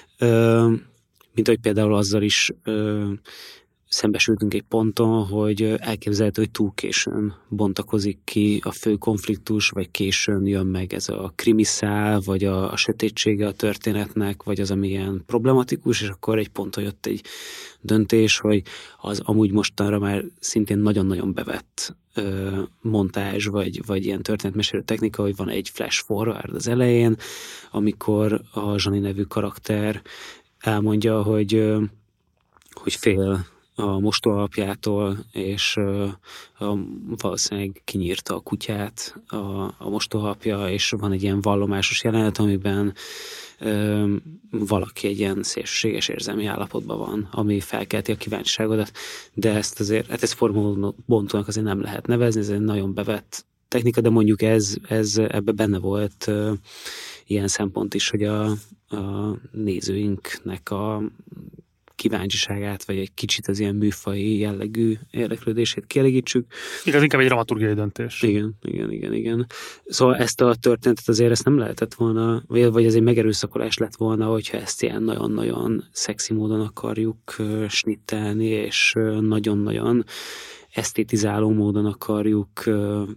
mint hogy például azzal is szembesültünk egy ponton, hogy elképzelhető, hogy túl későn bontakozik ki a fő konfliktus, vagy későn jön meg ez a krimiszál, vagy a, a sötétsége a történetnek, vagy az, ami ilyen problematikus, és akkor egy ponton jött egy döntés, hogy az amúgy mostanra már szintén nagyon-nagyon bevett ö, montázs, vagy, vagy ilyen történetmesélő technika, hogy van egy flash forward az elején, amikor a Zsani nevű karakter elmondja, hogy, ö, hogy fél a mostohaapjától, és uh, a, valószínűleg kinyírta a kutyát a, a mostohaapja, és van egy ilyen vallomásos jelenet, amiben uh, valaki egy ilyen szélsőséges érzelmi állapotban van, ami felkelti a kíváncsiságodat, de ezt azért, hát ezt formabontónak azért nem lehet nevezni, ez egy nagyon bevett technika, de mondjuk ez, ez ebbe benne volt uh, ilyen szempont is, hogy a, a nézőinknek a kíváncsiságát, vagy egy kicsit az ilyen műfai jellegű érdeklődését kielégítsük. Igaz, inkább egy dramaturgiai döntés. Igen, igen, igen, igen. Szóval ezt a történetet azért ezt nem lehetett volna, vagy ez egy megerőszakolás lett volna, hogyha ezt ilyen nagyon-nagyon szexi módon akarjuk uh, snittelni, és uh, nagyon-nagyon esztétizáló módon akarjuk uh, uh,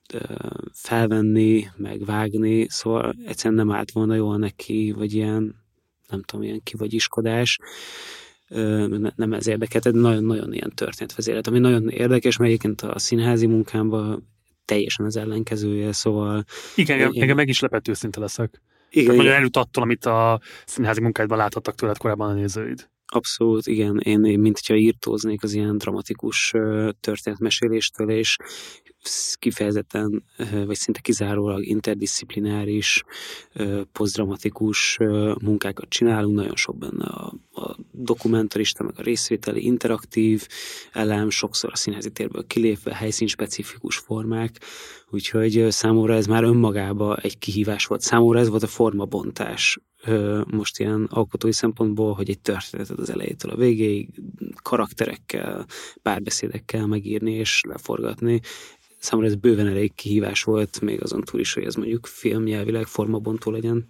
felvenni, megvágni, szóval egyszerűen nem állt volna jól neki, vagy ilyen, nem tudom, ilyen kivagyiskodás. Nem ez érdekelt, de nagyon-nagyon ilyen történetvezélet, ami nagyon érdekes, mert egyébként a színházi munkámban teljesen az ellenkezője, szóval... Igen, én, engem meg is lepett, őszinte leszek. Igen, Tehát nagyon előtt attól, amit a színházi munkádban láthattak tőled korábban a nézőid. Abszolút, igen. Én, mint hogyha írtóznék az ilyen dramatikus történetmeséléstől, és kifejezetten, vagy szinte kizárólag interdisziplináris, posztdramatikus munkákat csinálunk, nagyon sok benne a, a dokumentarista, meg a részvételi, interaktív elem, sokszor a színházi térből kilépve, helyszínspecifikus formák, úgyhogy számomra ez már önmagában egy kihívás volt. Számomra ez volt a formabontás, most ilyen alkotói szempontból, hogy egy történetet az elejétől a végéig karakterekkel, párbeszédekkel megírni és leforgatni. Számomra ez bőven elég kihívás volt, még azon túl is, hogy ez mondjuk filmnyelvileg formabontó legyen.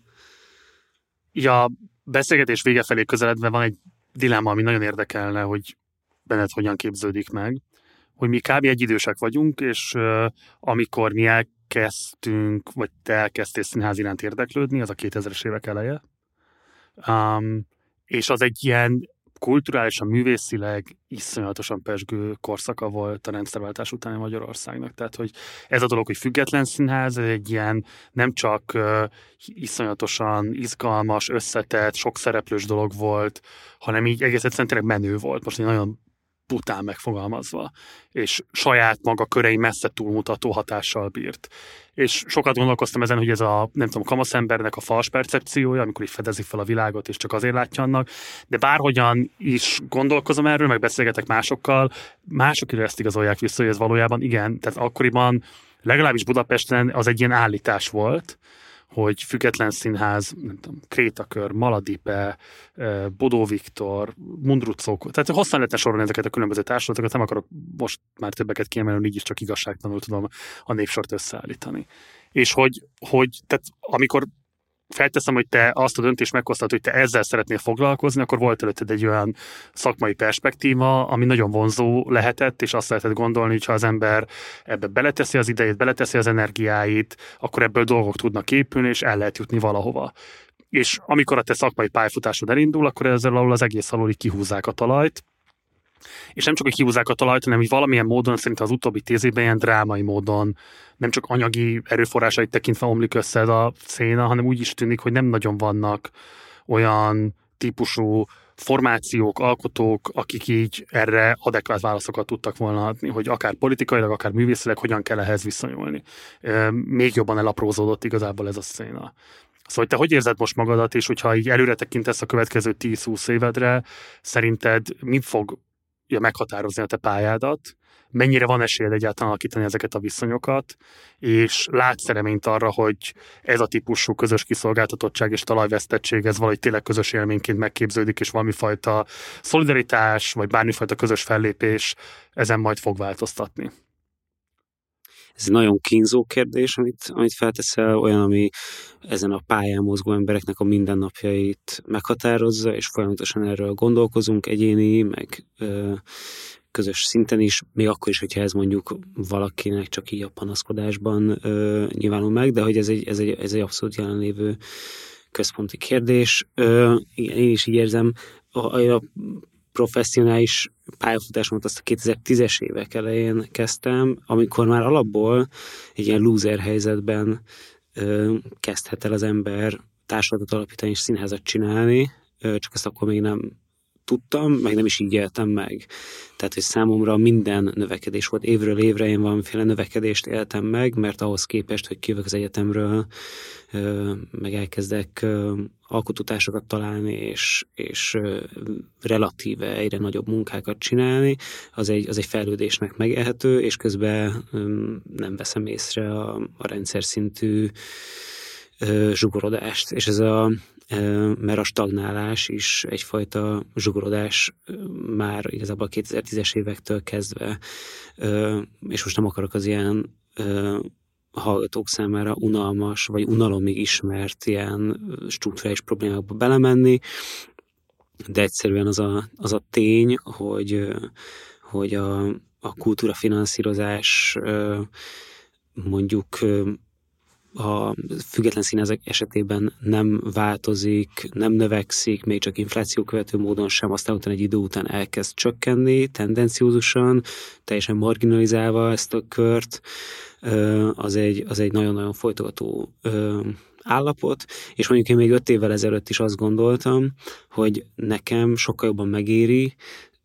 Ja, beszélgetés vége felé közeledve van egy dilemma, ami nagyon érdekelne, hogy benned hogyan képződik meg, hogy mi kb. Egyidősek vagyunk, és uh, amikor mi elkezdtünk, vagy te elkezdtél színház iránt érdeklődni, az a kétezres évek eleje, um, és az egy ilyen kulturálisan, művészileg iszonyatosan pezsgő korszaka volt a rendszerváltás utáni Magyarországnak. Tehát, hogy ez a dolog, hogy független színház, ez egy ilyen nem csak uh, iszonyatosan izgalmas, összetett, sok szereplős dolog volt, hanem így egész egyszerűen tényleg menő volt. Most egy nagyon bután megfogalmazva, és saját maga körei messze túlmutató hatással bírt. És sokat gondolkoztam ezen, hogy ez a, nem tudom, kamaszembernek a fals percepciója, amikor így fedezi fel a világot, és csak azért látja annak, de bárhogyan is gondolkozom erről, meg beszélgetek másokkal, mások is ezt igazolják vissza, hogy ez valójában igen, tehát akkoriban legalábbis Budapesten az egy ilyen állítás volt, hogy független színház, nem tudom, Krétakör, Maladipe, Bodó Viktor, Mundrucok, tehát hosszan lehetne sorolni ezeket a különböző társulatokat, nem akarok most már többeket kiemelni, így is csak igazságtalanul tudom a névsort összeállítani. És hogy, hogy tehát amikor felteszem, hogy te azt a döntést meghoztad, hogy te ezzel szeretnél foglalkozni, akkor volt előtted egy olyan szakmai perspektíva, ami nagyon vonzó lehetett, és azt lehetett gondolni, hogy ha az ember ebbe beleteszi az idejét, beleteszi az energiáit, akkor ebből dolgok tudnak épülni, és el lehet jutni valahova. És amikor a te szakmai pályafutásod elindul, akkor ezzel alól az egész alól így kihúzzák a talajt, és nem csak, hogy kihúzzák a talajt, hanem hogy valamilyen módon, szerintem az utóbbi tíz évben ilyen drámai módon, nem csak anyagi erőforrásait tekintve omlik össze ez a széna, hanem úgy is tűnik, hogy nem nagyon vannak olyan típusú formációk, alkotók, akik így erre adekvát válaszokat tudtak volna adni, hogy akár politikailag, akár művészileg hogyan kell ehhez viszonyulni. Még jobban elaprózódott igazából ez a széna. Szóval te hogy érzed most magadat, és hogyha így előre tekintesz a következő tíz-húsz évedre, szerinted mit fog ja, meghatározni a te pályádat, mennyire van esélyed egyáltalán alakítani ezeket a viszonyokat, és látsz reményt arra, hogy ez a típusú közös kiszolgáltatottság és talajvesztettség, ez valahogy tényleg közös élményként megképződik, és valamifajta szolidaritás, vagy bármifajta közös fellépés ezen majd fog változtatni. Ez egy nagyon kínzó kérdés, amit, amit felteszel, olyan, ami ezen a pályán mozgó embereknek a mindennapjait meghatározza, és folyamatosan erről gondolkozunk egyéni, meg ö, közös szinten is, még akkor is, hogyha ez mondjuk valakinek csak így a panaszkodásban ö, nyilvánul meg, de hogy ez egy, ez egy, ez egy abszolút jelenlévő központi kérdés. Ö, igen, én is így érzem, a, a professzionális pályafutásomat azt a kétezer-tízes évek elején kezdtem, amikor már alapból egy ilyen loser helyzetben ö, kezdhet el az ember társulatot alapítani és színházat csinálni, ö, csak ezt akkor még nem tudtam, meg nem is így éltem meg. Tehát, hogy számomra minden növekedés volt. Évről évre én valamiféle növekedést éltem meg, mert ahhoz képest, hogy kijövök az egyetemről, meg elkezdek alkotótársakat találni, és, és relatíve egyre nagyobb munkákat csinálni, az egy, az egy fejlődésnek megélhető, és közben nem veszem észre a, a rendszer szintű zsugorodást. És ez a mert a stagnálás is egyfajta zsugorodás már igazából a kétezer-tízes évektől kezdve, és most nem akarok az ilyen hallgatók számára unalmas, vagy unalomig ismert ilyen strukturális problémákba belemenni, de egyszerűen az a, az a tény, hogy, hogy a, a kultúrafinanszírozás mondjuk a független színházak esetében nem változik, nem növekszik, még csak infláció követő módon sem, aztán utána egy idő után elkezd csökkenni, tendenciózusan, teljesen marginalizálva ezt a kört, az egy, az egy nagyon-nagyon folytogató állapot, és mondjuk én még öt évvel ezelőtt is azt gondoltam, hogy nekem sokkal jobban megéri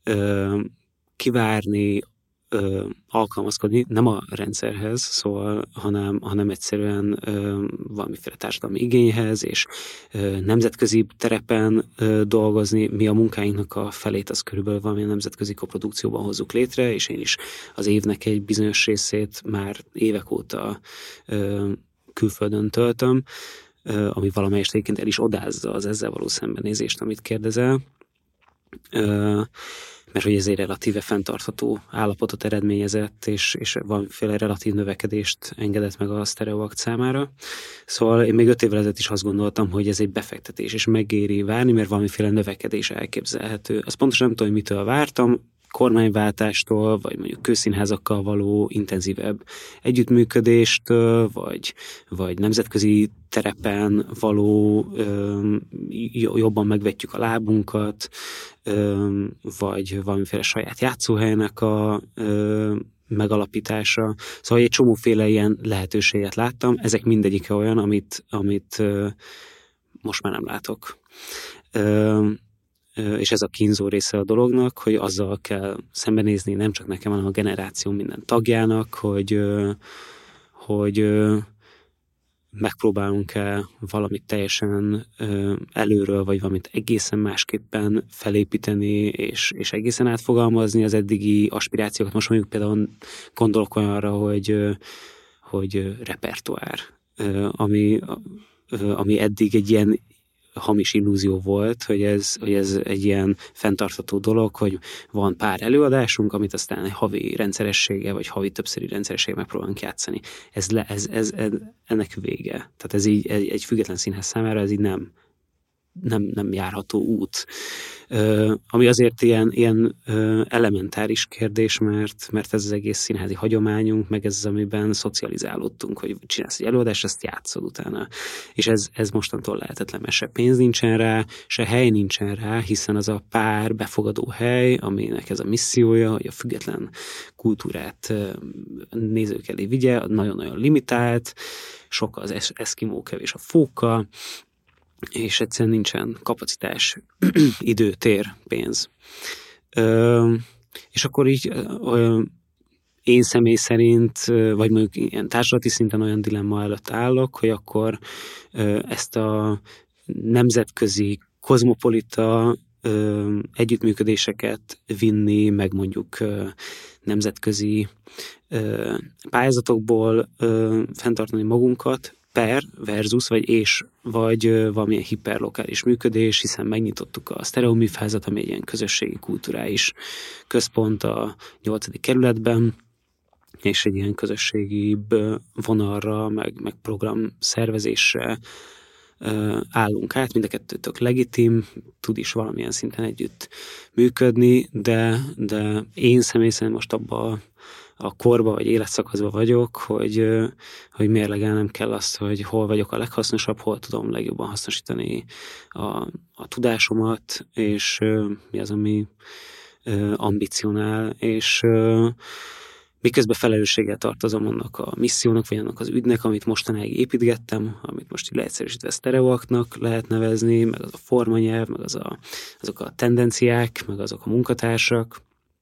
kivárni, Ö, alkalmazkodni, nem a rendszerhez, szóval, hanem, hanem egyszerűen ö, valamiféle társadalmi igényhez, és ö, nemzetközi terepen ö, dolgozni. Mi a munkáinknak a felét az körülbelül valamilyen nemzetközi koprodukcióban hozzuk létre, és én is az évnek egy bizonyos részét már évek óta ö, külföldön töltöm, ö, ami valamelyest egyébként el is odázza az ezzel való szembenézést, amit kérdezel. Ö, mert hogy ez egy relatíve fenntartható állapotot eredményezett, és, és valamiféle relatív növekedést engedett meg a sztereoakt számára. Szóval én még öt évvel ezelőtt is azt gondoltam, hogy ez egy befektetés, és megéri várni, mert valamiféle növekedés elképzelhető. Azt pontosan nem tudom, hogy mitől vártam, kormányváltástól, vagy mondjuk közszínházakkal való intenzívebb együttműködéstől, vagy, vagy nemzetközi terepen való ö, jobban megvetjük a lábunkat, ö, vagy valamiféle saját játszóhelynek a ö, megalapítása. Szóval egy csomóféle ilyen lehetőséget láttam, ezek mindegyike olyan, amit, amit ö, most már nem látok. Ö, és ez a kínzó része a dolognak, hogy azzal kell szembenézni nem csak nekem, hanem a generáció minden tagjának, hogy, hogy megpróbálunk-e valamit teljesen előről, vagy valamit egészen másképpen felépíteni, és, és egészen átfogalmazni az eddigi aspirációkat. Most mondjuk például gondolok olyanra, hogy, hogy repertoár, ami, ami eddig egy ilyen hamis illúzió volt, hogy ez, hogy ez egy ilyen fenntartható dolog, hogy van pár előadásunk, amit aztán egy havi rendszerességgel, vagy havi többszöri rendszerességgel megpróbálunk játszani. Ez, le, ez, ez, ez ennek vége. Tehát ez így egy, egy független színház számára ez így nem, nem, nem járható út. Uh, ami azért ilyen, ilyen uh, elementáris kérdés, mert, mert ez az egész színházi hagyományunk, meg ez az, amiben szocializálódtunk, hogy csinálsz egy előadást, ezt játszod utána. És ez, ez mostantól lehetetlen, mert se pénz nincsen rá, se hely nincsen rá, hiszen az a pár befogadó hely, aminek ez a missziója, hogy a független kultúrát uh, nézők elé vigye, nagyon-nagyon limitált, sok az es- eszkimó, kevés a fóka, és egyszerűen nincsen kapacitás, idő, tér, pénz. Ö, és akkor így ö, én személy szerint, vagy mondjuk ilyen társadalmi szinten olyan dilemma előtt állok, hogy akkor ö, ezt a nemzetközi, kozmopolita ö, együttműködéseket vinni, meg mondjuk ö, nemzetközi ö, pályázatokból ö, fenntartani magunkat, per versus, vagy és, vagy ö, valamilyen hiperlokális működés, hiszen megnyitottuk a sztereoműfházat, ami egy ilyen közösségi kulturális központ a nyolcadik kerületben, és egy ilyen közösségi vonalra, meg, meg program szervezésre ö, állunk át, mind a kettő tök legitim, tud is valamilyen szinten együtt működni, de, de én személy szerint most abban a korba vagy életszakaszban vagyok, hogy, hogy mérlegelnem kell azt, hogy hol vagyok a leghasznosabb, hol tudom legjobban hasznosítani a, a tudásomat, és mi az, ami ambicionál, és miközben felelősséggel tartozom annak a missziónak, vagy annak az ügynek, amit mostanáig építgettem, amit most így leegyszerűsítve sztereoaknak lehet nevezni, meg az a formanyelv, meg az a, azok a tendenciák, meg azok a munkatársak,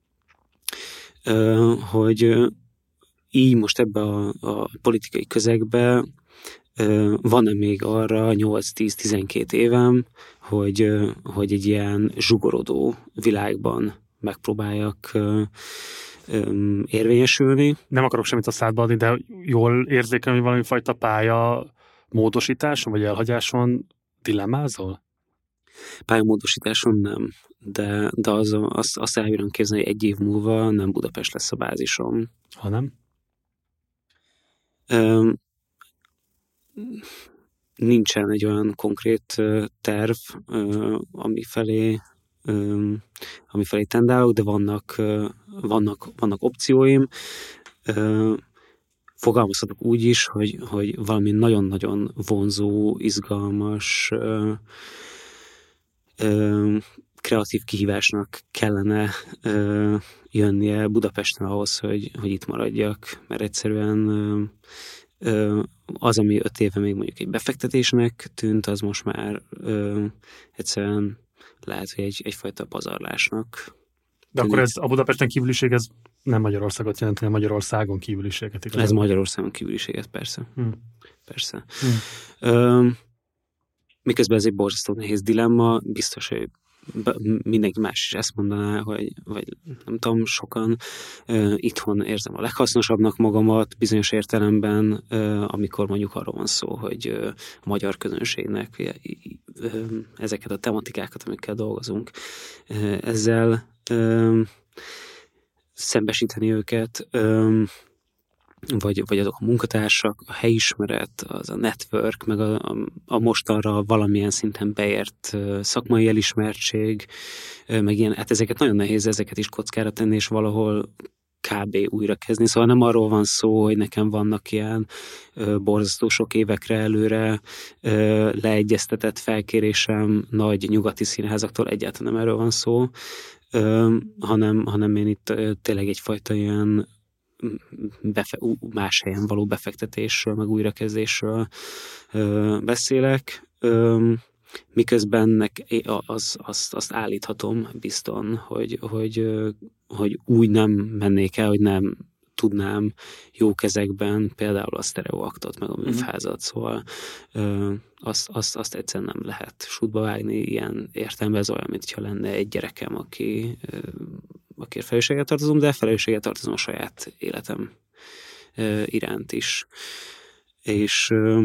hogy így most ebbe a, a politikai közegbe van-e még arra nyolc-tíz-tizenkét évem, hogy, hogy egy ilyen zsugorodó világban megpróbáljak érvényesülni. Nem akarok semmit a szádba adni, de jól érzékelni, hogy valami fajta pálya módosításon vagy elhagyáson dilemmázol? Pályamódosításon nem, de, de az, azt, azt elbírom képzelni, hogy egy év múlva nem Budapest lesz a bázisom. Ha nem? Ö, nincsen egy olyan konkrét terv, ö, ami felé ö, ami felé tendálok, de vannak, ö, vannak, vannak opcióim. Ö, fogalmazhatok úgy is, hogy, hogy valami nagyon-nagyon vonzó, izgalmas, ö, Ö, kreatív kihívásnak kellene ö, jönnie Budapesten ahhoz, hogy, hogy itt maradjak, mert egyszerűen ö, ö, az, ami öt éve még mondjuk egy befektetésnek tűnt, az most már ö, egyszerűen lehet, hogy egy, egyfajta pazarlásnak. De akkor ez a Budapesten kívüliség, ez nem Magyarországot jelenti, hanem Magyarországon kívüliséget. Igazán. Ez Magyarországon kívüliséget, persze. Hmm. Persze. Hmm. Ö, miközben ez egy borzasztó nehéz dilemma, biztos, hogy mindenki más is ezt mondaná, hogy, vagy nem tudom, sokan uh, itthon érzem a leghasznosabbnak magamat bizonyos értelemben, uh, amikor mondjuk arról van szó, hogy uh, a magyar közönségnek uh, uh, ezeket a tematikákat, amikkel dolgozunk, uh, ezzel uh, szembesíteni őket, uh, Vagy, vagy azok a munkatársak, a helyismeret, az a network, meg a, a, a mostanra valamilyen szinten beért uh, szakmai elismertség, uh, meg ilyen, hát ezeket nagyon nehéz ezeket is kockára tenni, és valahol kb. Újra kezdeni. Szóval nem arról van szó, hogy nekem vannak ilyen uh, borzasztó sok évekre előre uh, leegyeztetett felkérésem nagy nyugati színházaktól, egyáltalán nem erről van szó, uh, hanem, hanem én itt uh, tényleg egyfajta ilyen Befe- más helyen való befektetésről, meg újrakezdésről ö, beszélek. Ö, miközben nek, az, azt, azt állíthatom bizton, hogy, hogy, hogy úgy nem mennék el, hogy nem tudnám jó kezekben például a sztereoaktot, meg a műfázat, szóval ö, azt, azt, azt egyszerűen nem lehet sútba vágni ilyen értelemben, ez olyan, mintha lenne egy gyerekem, aki, ö, akire felelősséget tartozom, de felelősséget tartozom a saját életem ö, iránt is. És ö,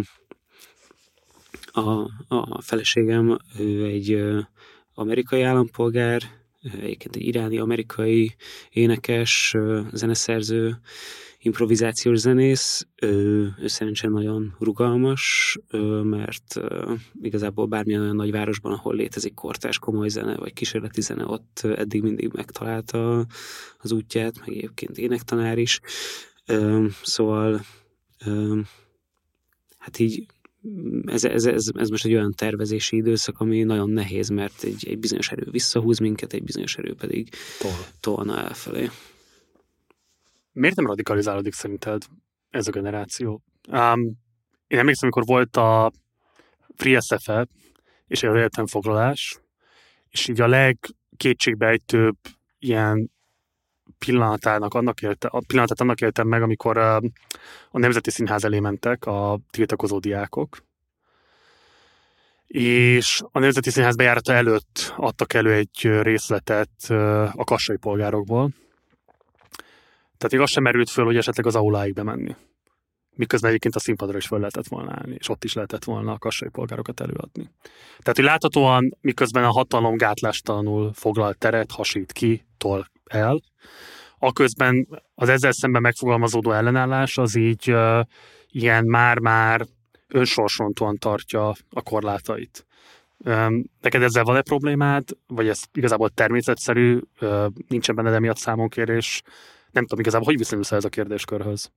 a, a feleségem, ő egy ö, amerikai állampolgár, egyébként egy iráni-amerikai énekes, zeneszerző, improvizációs zenész. Ő, ő szerencsére nagyon rugalmas, mert igazából bármilyen olyan nagy városban, ahol létezik kortárs komoly zene, vagy kísérleti zene, ott eddig mindig megtalálta az útját, meg egyébként énektanár is. Szóval hát így Ez, ez, ez, ez most egy olyan tervezési időszak, ami nagyon nehéz, mert egy, egy bizonyos erő visszahúz minket, egy bizonyos erő pedig tolna elfelé. Miért nem radikalizálódik szerinted ez a generáció? Um, én emlékszem, amikor volt a Free es ef e és az egyetemfoglalás, és így a legkétségbejtőbb ilyen pillanatának annak élte, a pillanatát annak éltem meg, amikor uh, a Nemzeti Színház elé mentek a tiltakozó diákok, és a Nemzeti Színház bejárata előtt adtak elő egy részletet uh, a kassai polgárokból. Tehát még az sem merült föl, hogy esetleg az auláig bemenni. Miközben egyébként a színpadra is föl lehetett volna állni, és ott is lehetett volna a kassai polgárokat előadni. Tehát, hogy láthatóan, miközben a hatalom gátlástalanul foglal teret, hasít ki, tol el, aközben az ezzel szemben megfogalmazódó ellenállás az így uh, ilyen már-már önsorsontóan tartja a korlátait. Um, neked ezzel van-e problémád? Vagy ez igazából természetszerű? Uh, nincsen benned emiatt számonkérés? Nem tudom igazából, hogy viszonyulsz ez a kérdéskörhöz?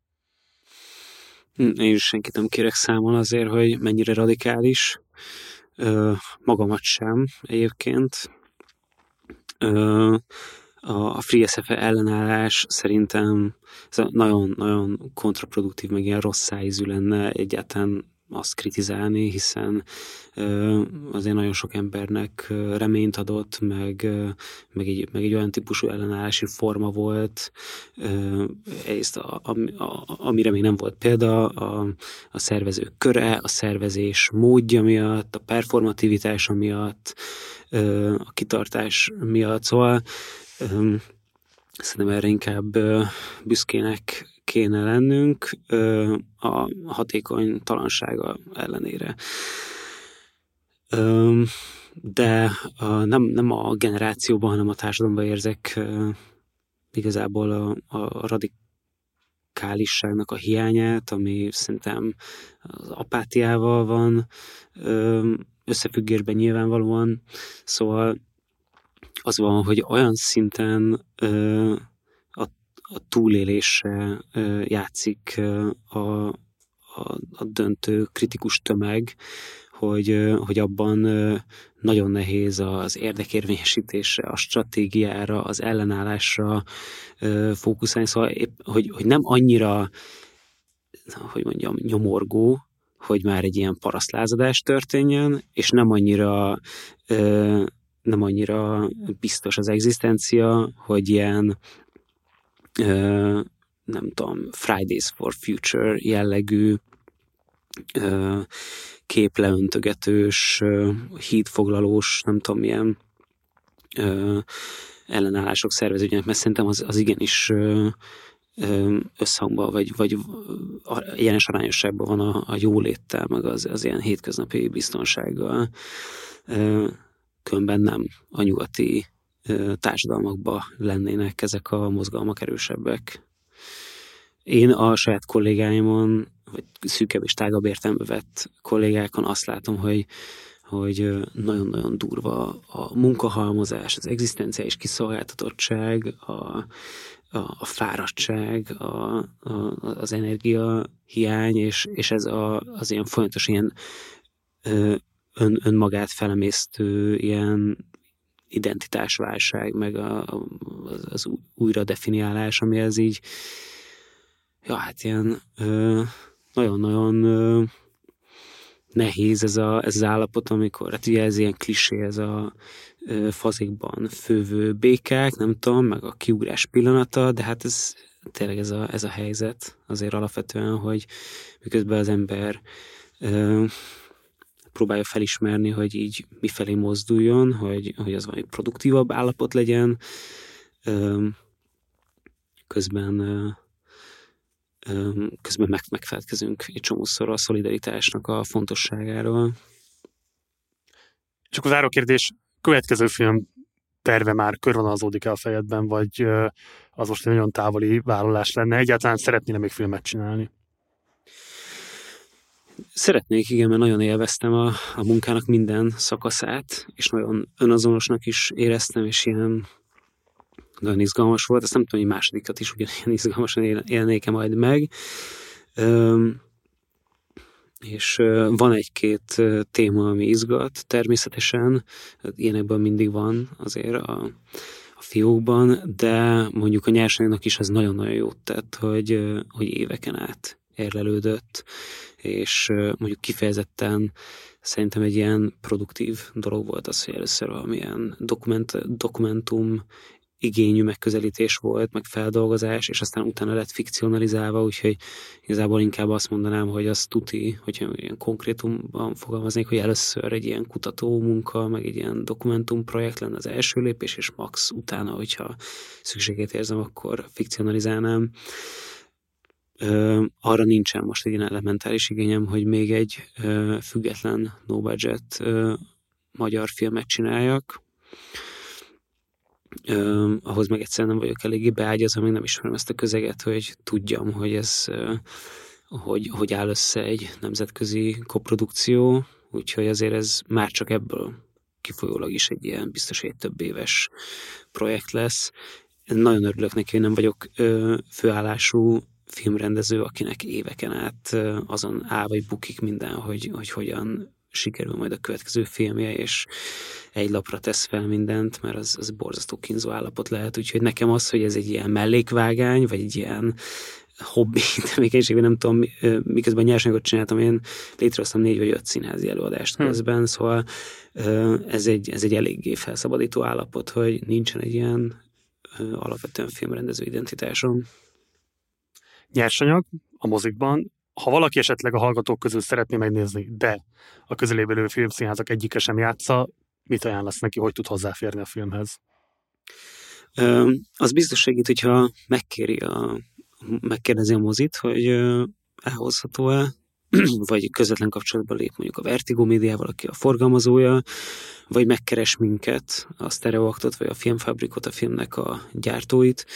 Én is senkit nem kérek számon azért, hogy mennyire radikális. Uh, magamat sem egyébként. Uh, a Free es ef e ellenállás szerintem nagyon-nagyon kontraproduktív, meg ilyen rossz szájízű lenne egyáltalán azt kritizálni, hiszen azért nagyon sok embernek reményt adott, meg, meg, egy, meg egy olyan típusú ellenállási forma volt, ezt a, a, a, amire még nem volt példa, a, a szervezők köre, a szervezés módja miatt, a performativitása miatt, a kitartás miatt, szóval szerintem erre inkább büszkének kéne lennünk a hatékonytalansága ellenére. De nem, nem a generációban, hanem a társadalomban érzek igazából a, a radikálisságnak a hiányát, ami szerintem az apátiával van összefüggésben nyilvánvalóan. Szóval az van, hogy olyan szinten ö, a, a túlélésre ö, játszik ö, a, a, a döntő kritikus tömeg, hogy, ö, hogy abban ö, nagyon nehéz az érdekérvényesítésre, a stratégiára, az ellenállásra ö, fókuszálni. Szóval épp, hogy, hogy nem annyira, hogy mondjam, nyomorgó, hogy már egy ilyen parasztlázadás történjen, és nem annyira ö, nem annyira biztos az egzisztencia, hogy ilyen ö, nem tudom, Fridays for Future jellegű ö, képleöntögetős, ö, hídfoglalós, nem tudom milyen ö, ellenállások szerveződjenek, mert szerintem az, az igenis ö, ö, összhangban, vagy, vagy egyenes arányosságban van a, a jóléttel, meg az, az ilyen hétköznapi biztonsággal. Ö, Különben nem a nyugati ö, társadalmakban lennének ezek a mozgalmak erősebbek. Én a saját kollégáimon, vagy szűkebb és tágabb értelembe vett kollégákon azt látom, hogy, hogy nagyon-nagyon durva a munkahalmozás, az egzisztenciális kiszolgáltatottság, a, a, a fáradtság, a, a, az energia hiány, és, és ez a, az ilyen folyamatos ilyen ö, ön, önmagát felemésztő ilyen identitásválság, meg a, a, az újra definiálás, ami ez így ja, hát ilyen ö, nagyon-nagyon ö, nehéz ez, a, ez az állapot, amikor, hát ugye ez ilyen klisé, ez a ö, fazékban fővő békák, nem tudom, meg a kiugrás pillanata, de hát ez tényleg ez a, ez a helyzet azért alapvetően, hogy miközben az ember ö, próbálja felismerni, hogy így mifelé mozduljon, hogy, hogy az valami produktívabb állapot legyen, ö, közben ö, közben meg, megfelelkezünk egy csomószor a szolidaritásnak a fontosságáról. Csak az záró kérdés, következő film terve már körvonalazódik-e a fejedben, vagy az most egy nagyon távoli vállalás lenne? Egyáltalán szeretnél még filmet csinálni? Szeretnék, igen, mert nagyon élveztem a, a munkának minden szakaszát, és nagyon önazonosnak is éreztem, és ilyen nagyon izgalmas volt. Azt nem tudom, hogy másodikat is ugyanilyen izgalmasan élnék-e majd meg. Üm, és van egy-két téma, ami izgat, természetesen. Ilyenekben mindig van azért a, a fiókban, de mondjuk a nyersanyagnak is ez nagyon-nagyon jót tett, hogy, hogy éveken át érlelődött, és mondjuk kifejezetten szerintem egy ilyen produktív dolog volt az, hogy először valamilyen dokument, dokumentum igényű megközelítés volt, meg feldolgozás, és aztán utána lett fikcionalizálva, úgyhogy igazából inkább azt mondanám, hogy az tuti, hogyha ilyen konkrétumban fogalmaznék, hogy először egy ilyen kutató munka, meg egy ilyen dokumentumprojekt lenne az első lépés, és max utána, hogyha szükségét érzem, akkor fikcionalizálnám. Ö, arra nincsen most egy ilyen elementáris igényem, hogy még egy ö, független no budget ö, magyar filmet csináljak. Uh, ahhoz meg egyszerűen nem vagyok eléggé beágyazva, még nem ismerem ezt a közeget, hogy tudjam, hogy ez uh, hogy, hogy áll össze egy nemzetközi koprodukció, úgyhogy azért ez már csak ebből kifolyólag is egy ilyen biztos egy több éves projekt lesz. Nagyon örülök neki, hogy nem vagyok uh, főállású filmrendező, akinek éveken át uh, azon áll vagy bukik minden, hogy, hogy hogyan sikerül majd a következő filmje, és egy lapra tesz fel mindent, mert az, az borzasztó kínzó állapot lehet, úgyhogy nekem az, hogy ez egy ilyen mellékvágány, vagy egy ilyen hobbi tevékenység, nem tudom, miközben nyersanyagot csináltam, én létrehoztam négy vagy öt színházi előadást közben, hmm. szóval ez egy, ez egy eléggé felszabadító állapot, hogy nincsen egy ilyen alapvetően filmrendező identitásom. Nyersanyag a mozikban. Ha valaki esetleg a hallgatók közül szeretné megnézni, de a közelében lévő filmszínházak egyike sem játsza, mit ajánlasz neki, hogy tud hozzáférni a filmhez? Ö, az biztos segít, hogyha megkéri a, megkérdezi a mozit, hogy elhozható-e, vagy közvetlen kapcsolatban lép mondjuk a Vertigo médiával, aki a forgalmazója, vagy megkeres minket, a Stereoaktot, vagy a Filmfabrikot, a filmnek a gyártóit,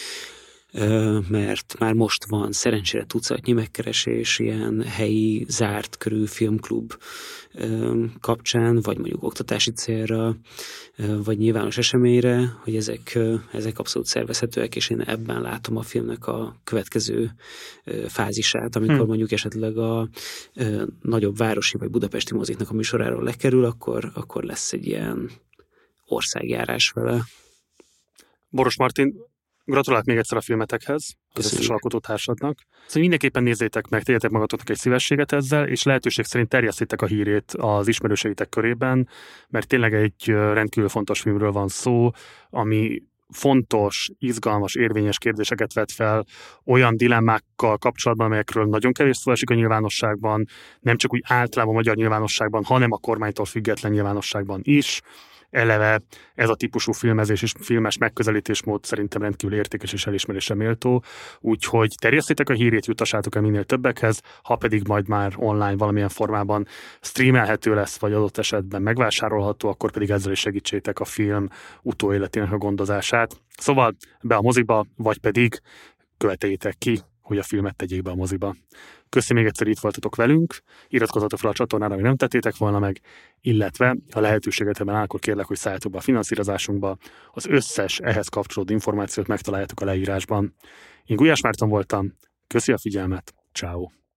mert már most van szerencsére tucatnyi megkeresés ilyen helyi, zárt körű filmklub kapcsán, vagy mondjuk oktatási célra, vagy nyilvános eseményre, hogy ezek, ezek abszolút szervezhetőek, és én ebben látom a filmnek a következő fázisát, amikor hmm. mondjuk esetleg a nagyobb városi vagy budapesti moziknak a műsoráról lekerül, akkor, akkor lesz egy ilyen országjárás vele. Boros Martin, gratulálok még egyszer a filmetekhez, az összes alkotótársadnak. Szóval mindenképpen nézzétek meg, tegyetek magatoknak egy szívességet ezzel, és lehetőség szerint terjesztétek a hírét az ismerőseitek körében, mert tényleg egy rendkívül fontos filmről van szó, ami fontos, izgalmas, érvényes kérdéseket vet fel olyan dilemmákkal kapcsolatban, amelyekről nagyon kevés szó esik a nyilvánosságban, nem csak úgy általában a magyar nyilvánosságban, hanem a kormánytól független nyilvánosságban is. Eleve ez a típusú filmezés és filmes megközelítésmód szerintem rendkívül értékes és elismerésre méltó, úgyhogy terjesztétek a hírét, jutassátok el minél többekhez, ha pedig majd már online valamilyen formában streamelhető lesz, vagy adott esetben megvásárolható, akkor pedig ezzel is segítsétek a film utóéletének a gondozását. Szóval be a moziba, vagy pedig követeljétek ki, hogy a filmet tegyék be a moziba. Köszönöm még egyszer, itt voltatok velünk, iratkozzatok fel a csatornára, ami nem tettétek volna meg, illetve ha lehetőséget ebben áll, akkor kérlek, hogy szálljatok be a finanszírozásunkba. Az összes ehhez kapcsolódó információt megtaláljátok a leírásban. Én Gulyás Márton voltam, köszi a figyelmet, ciao.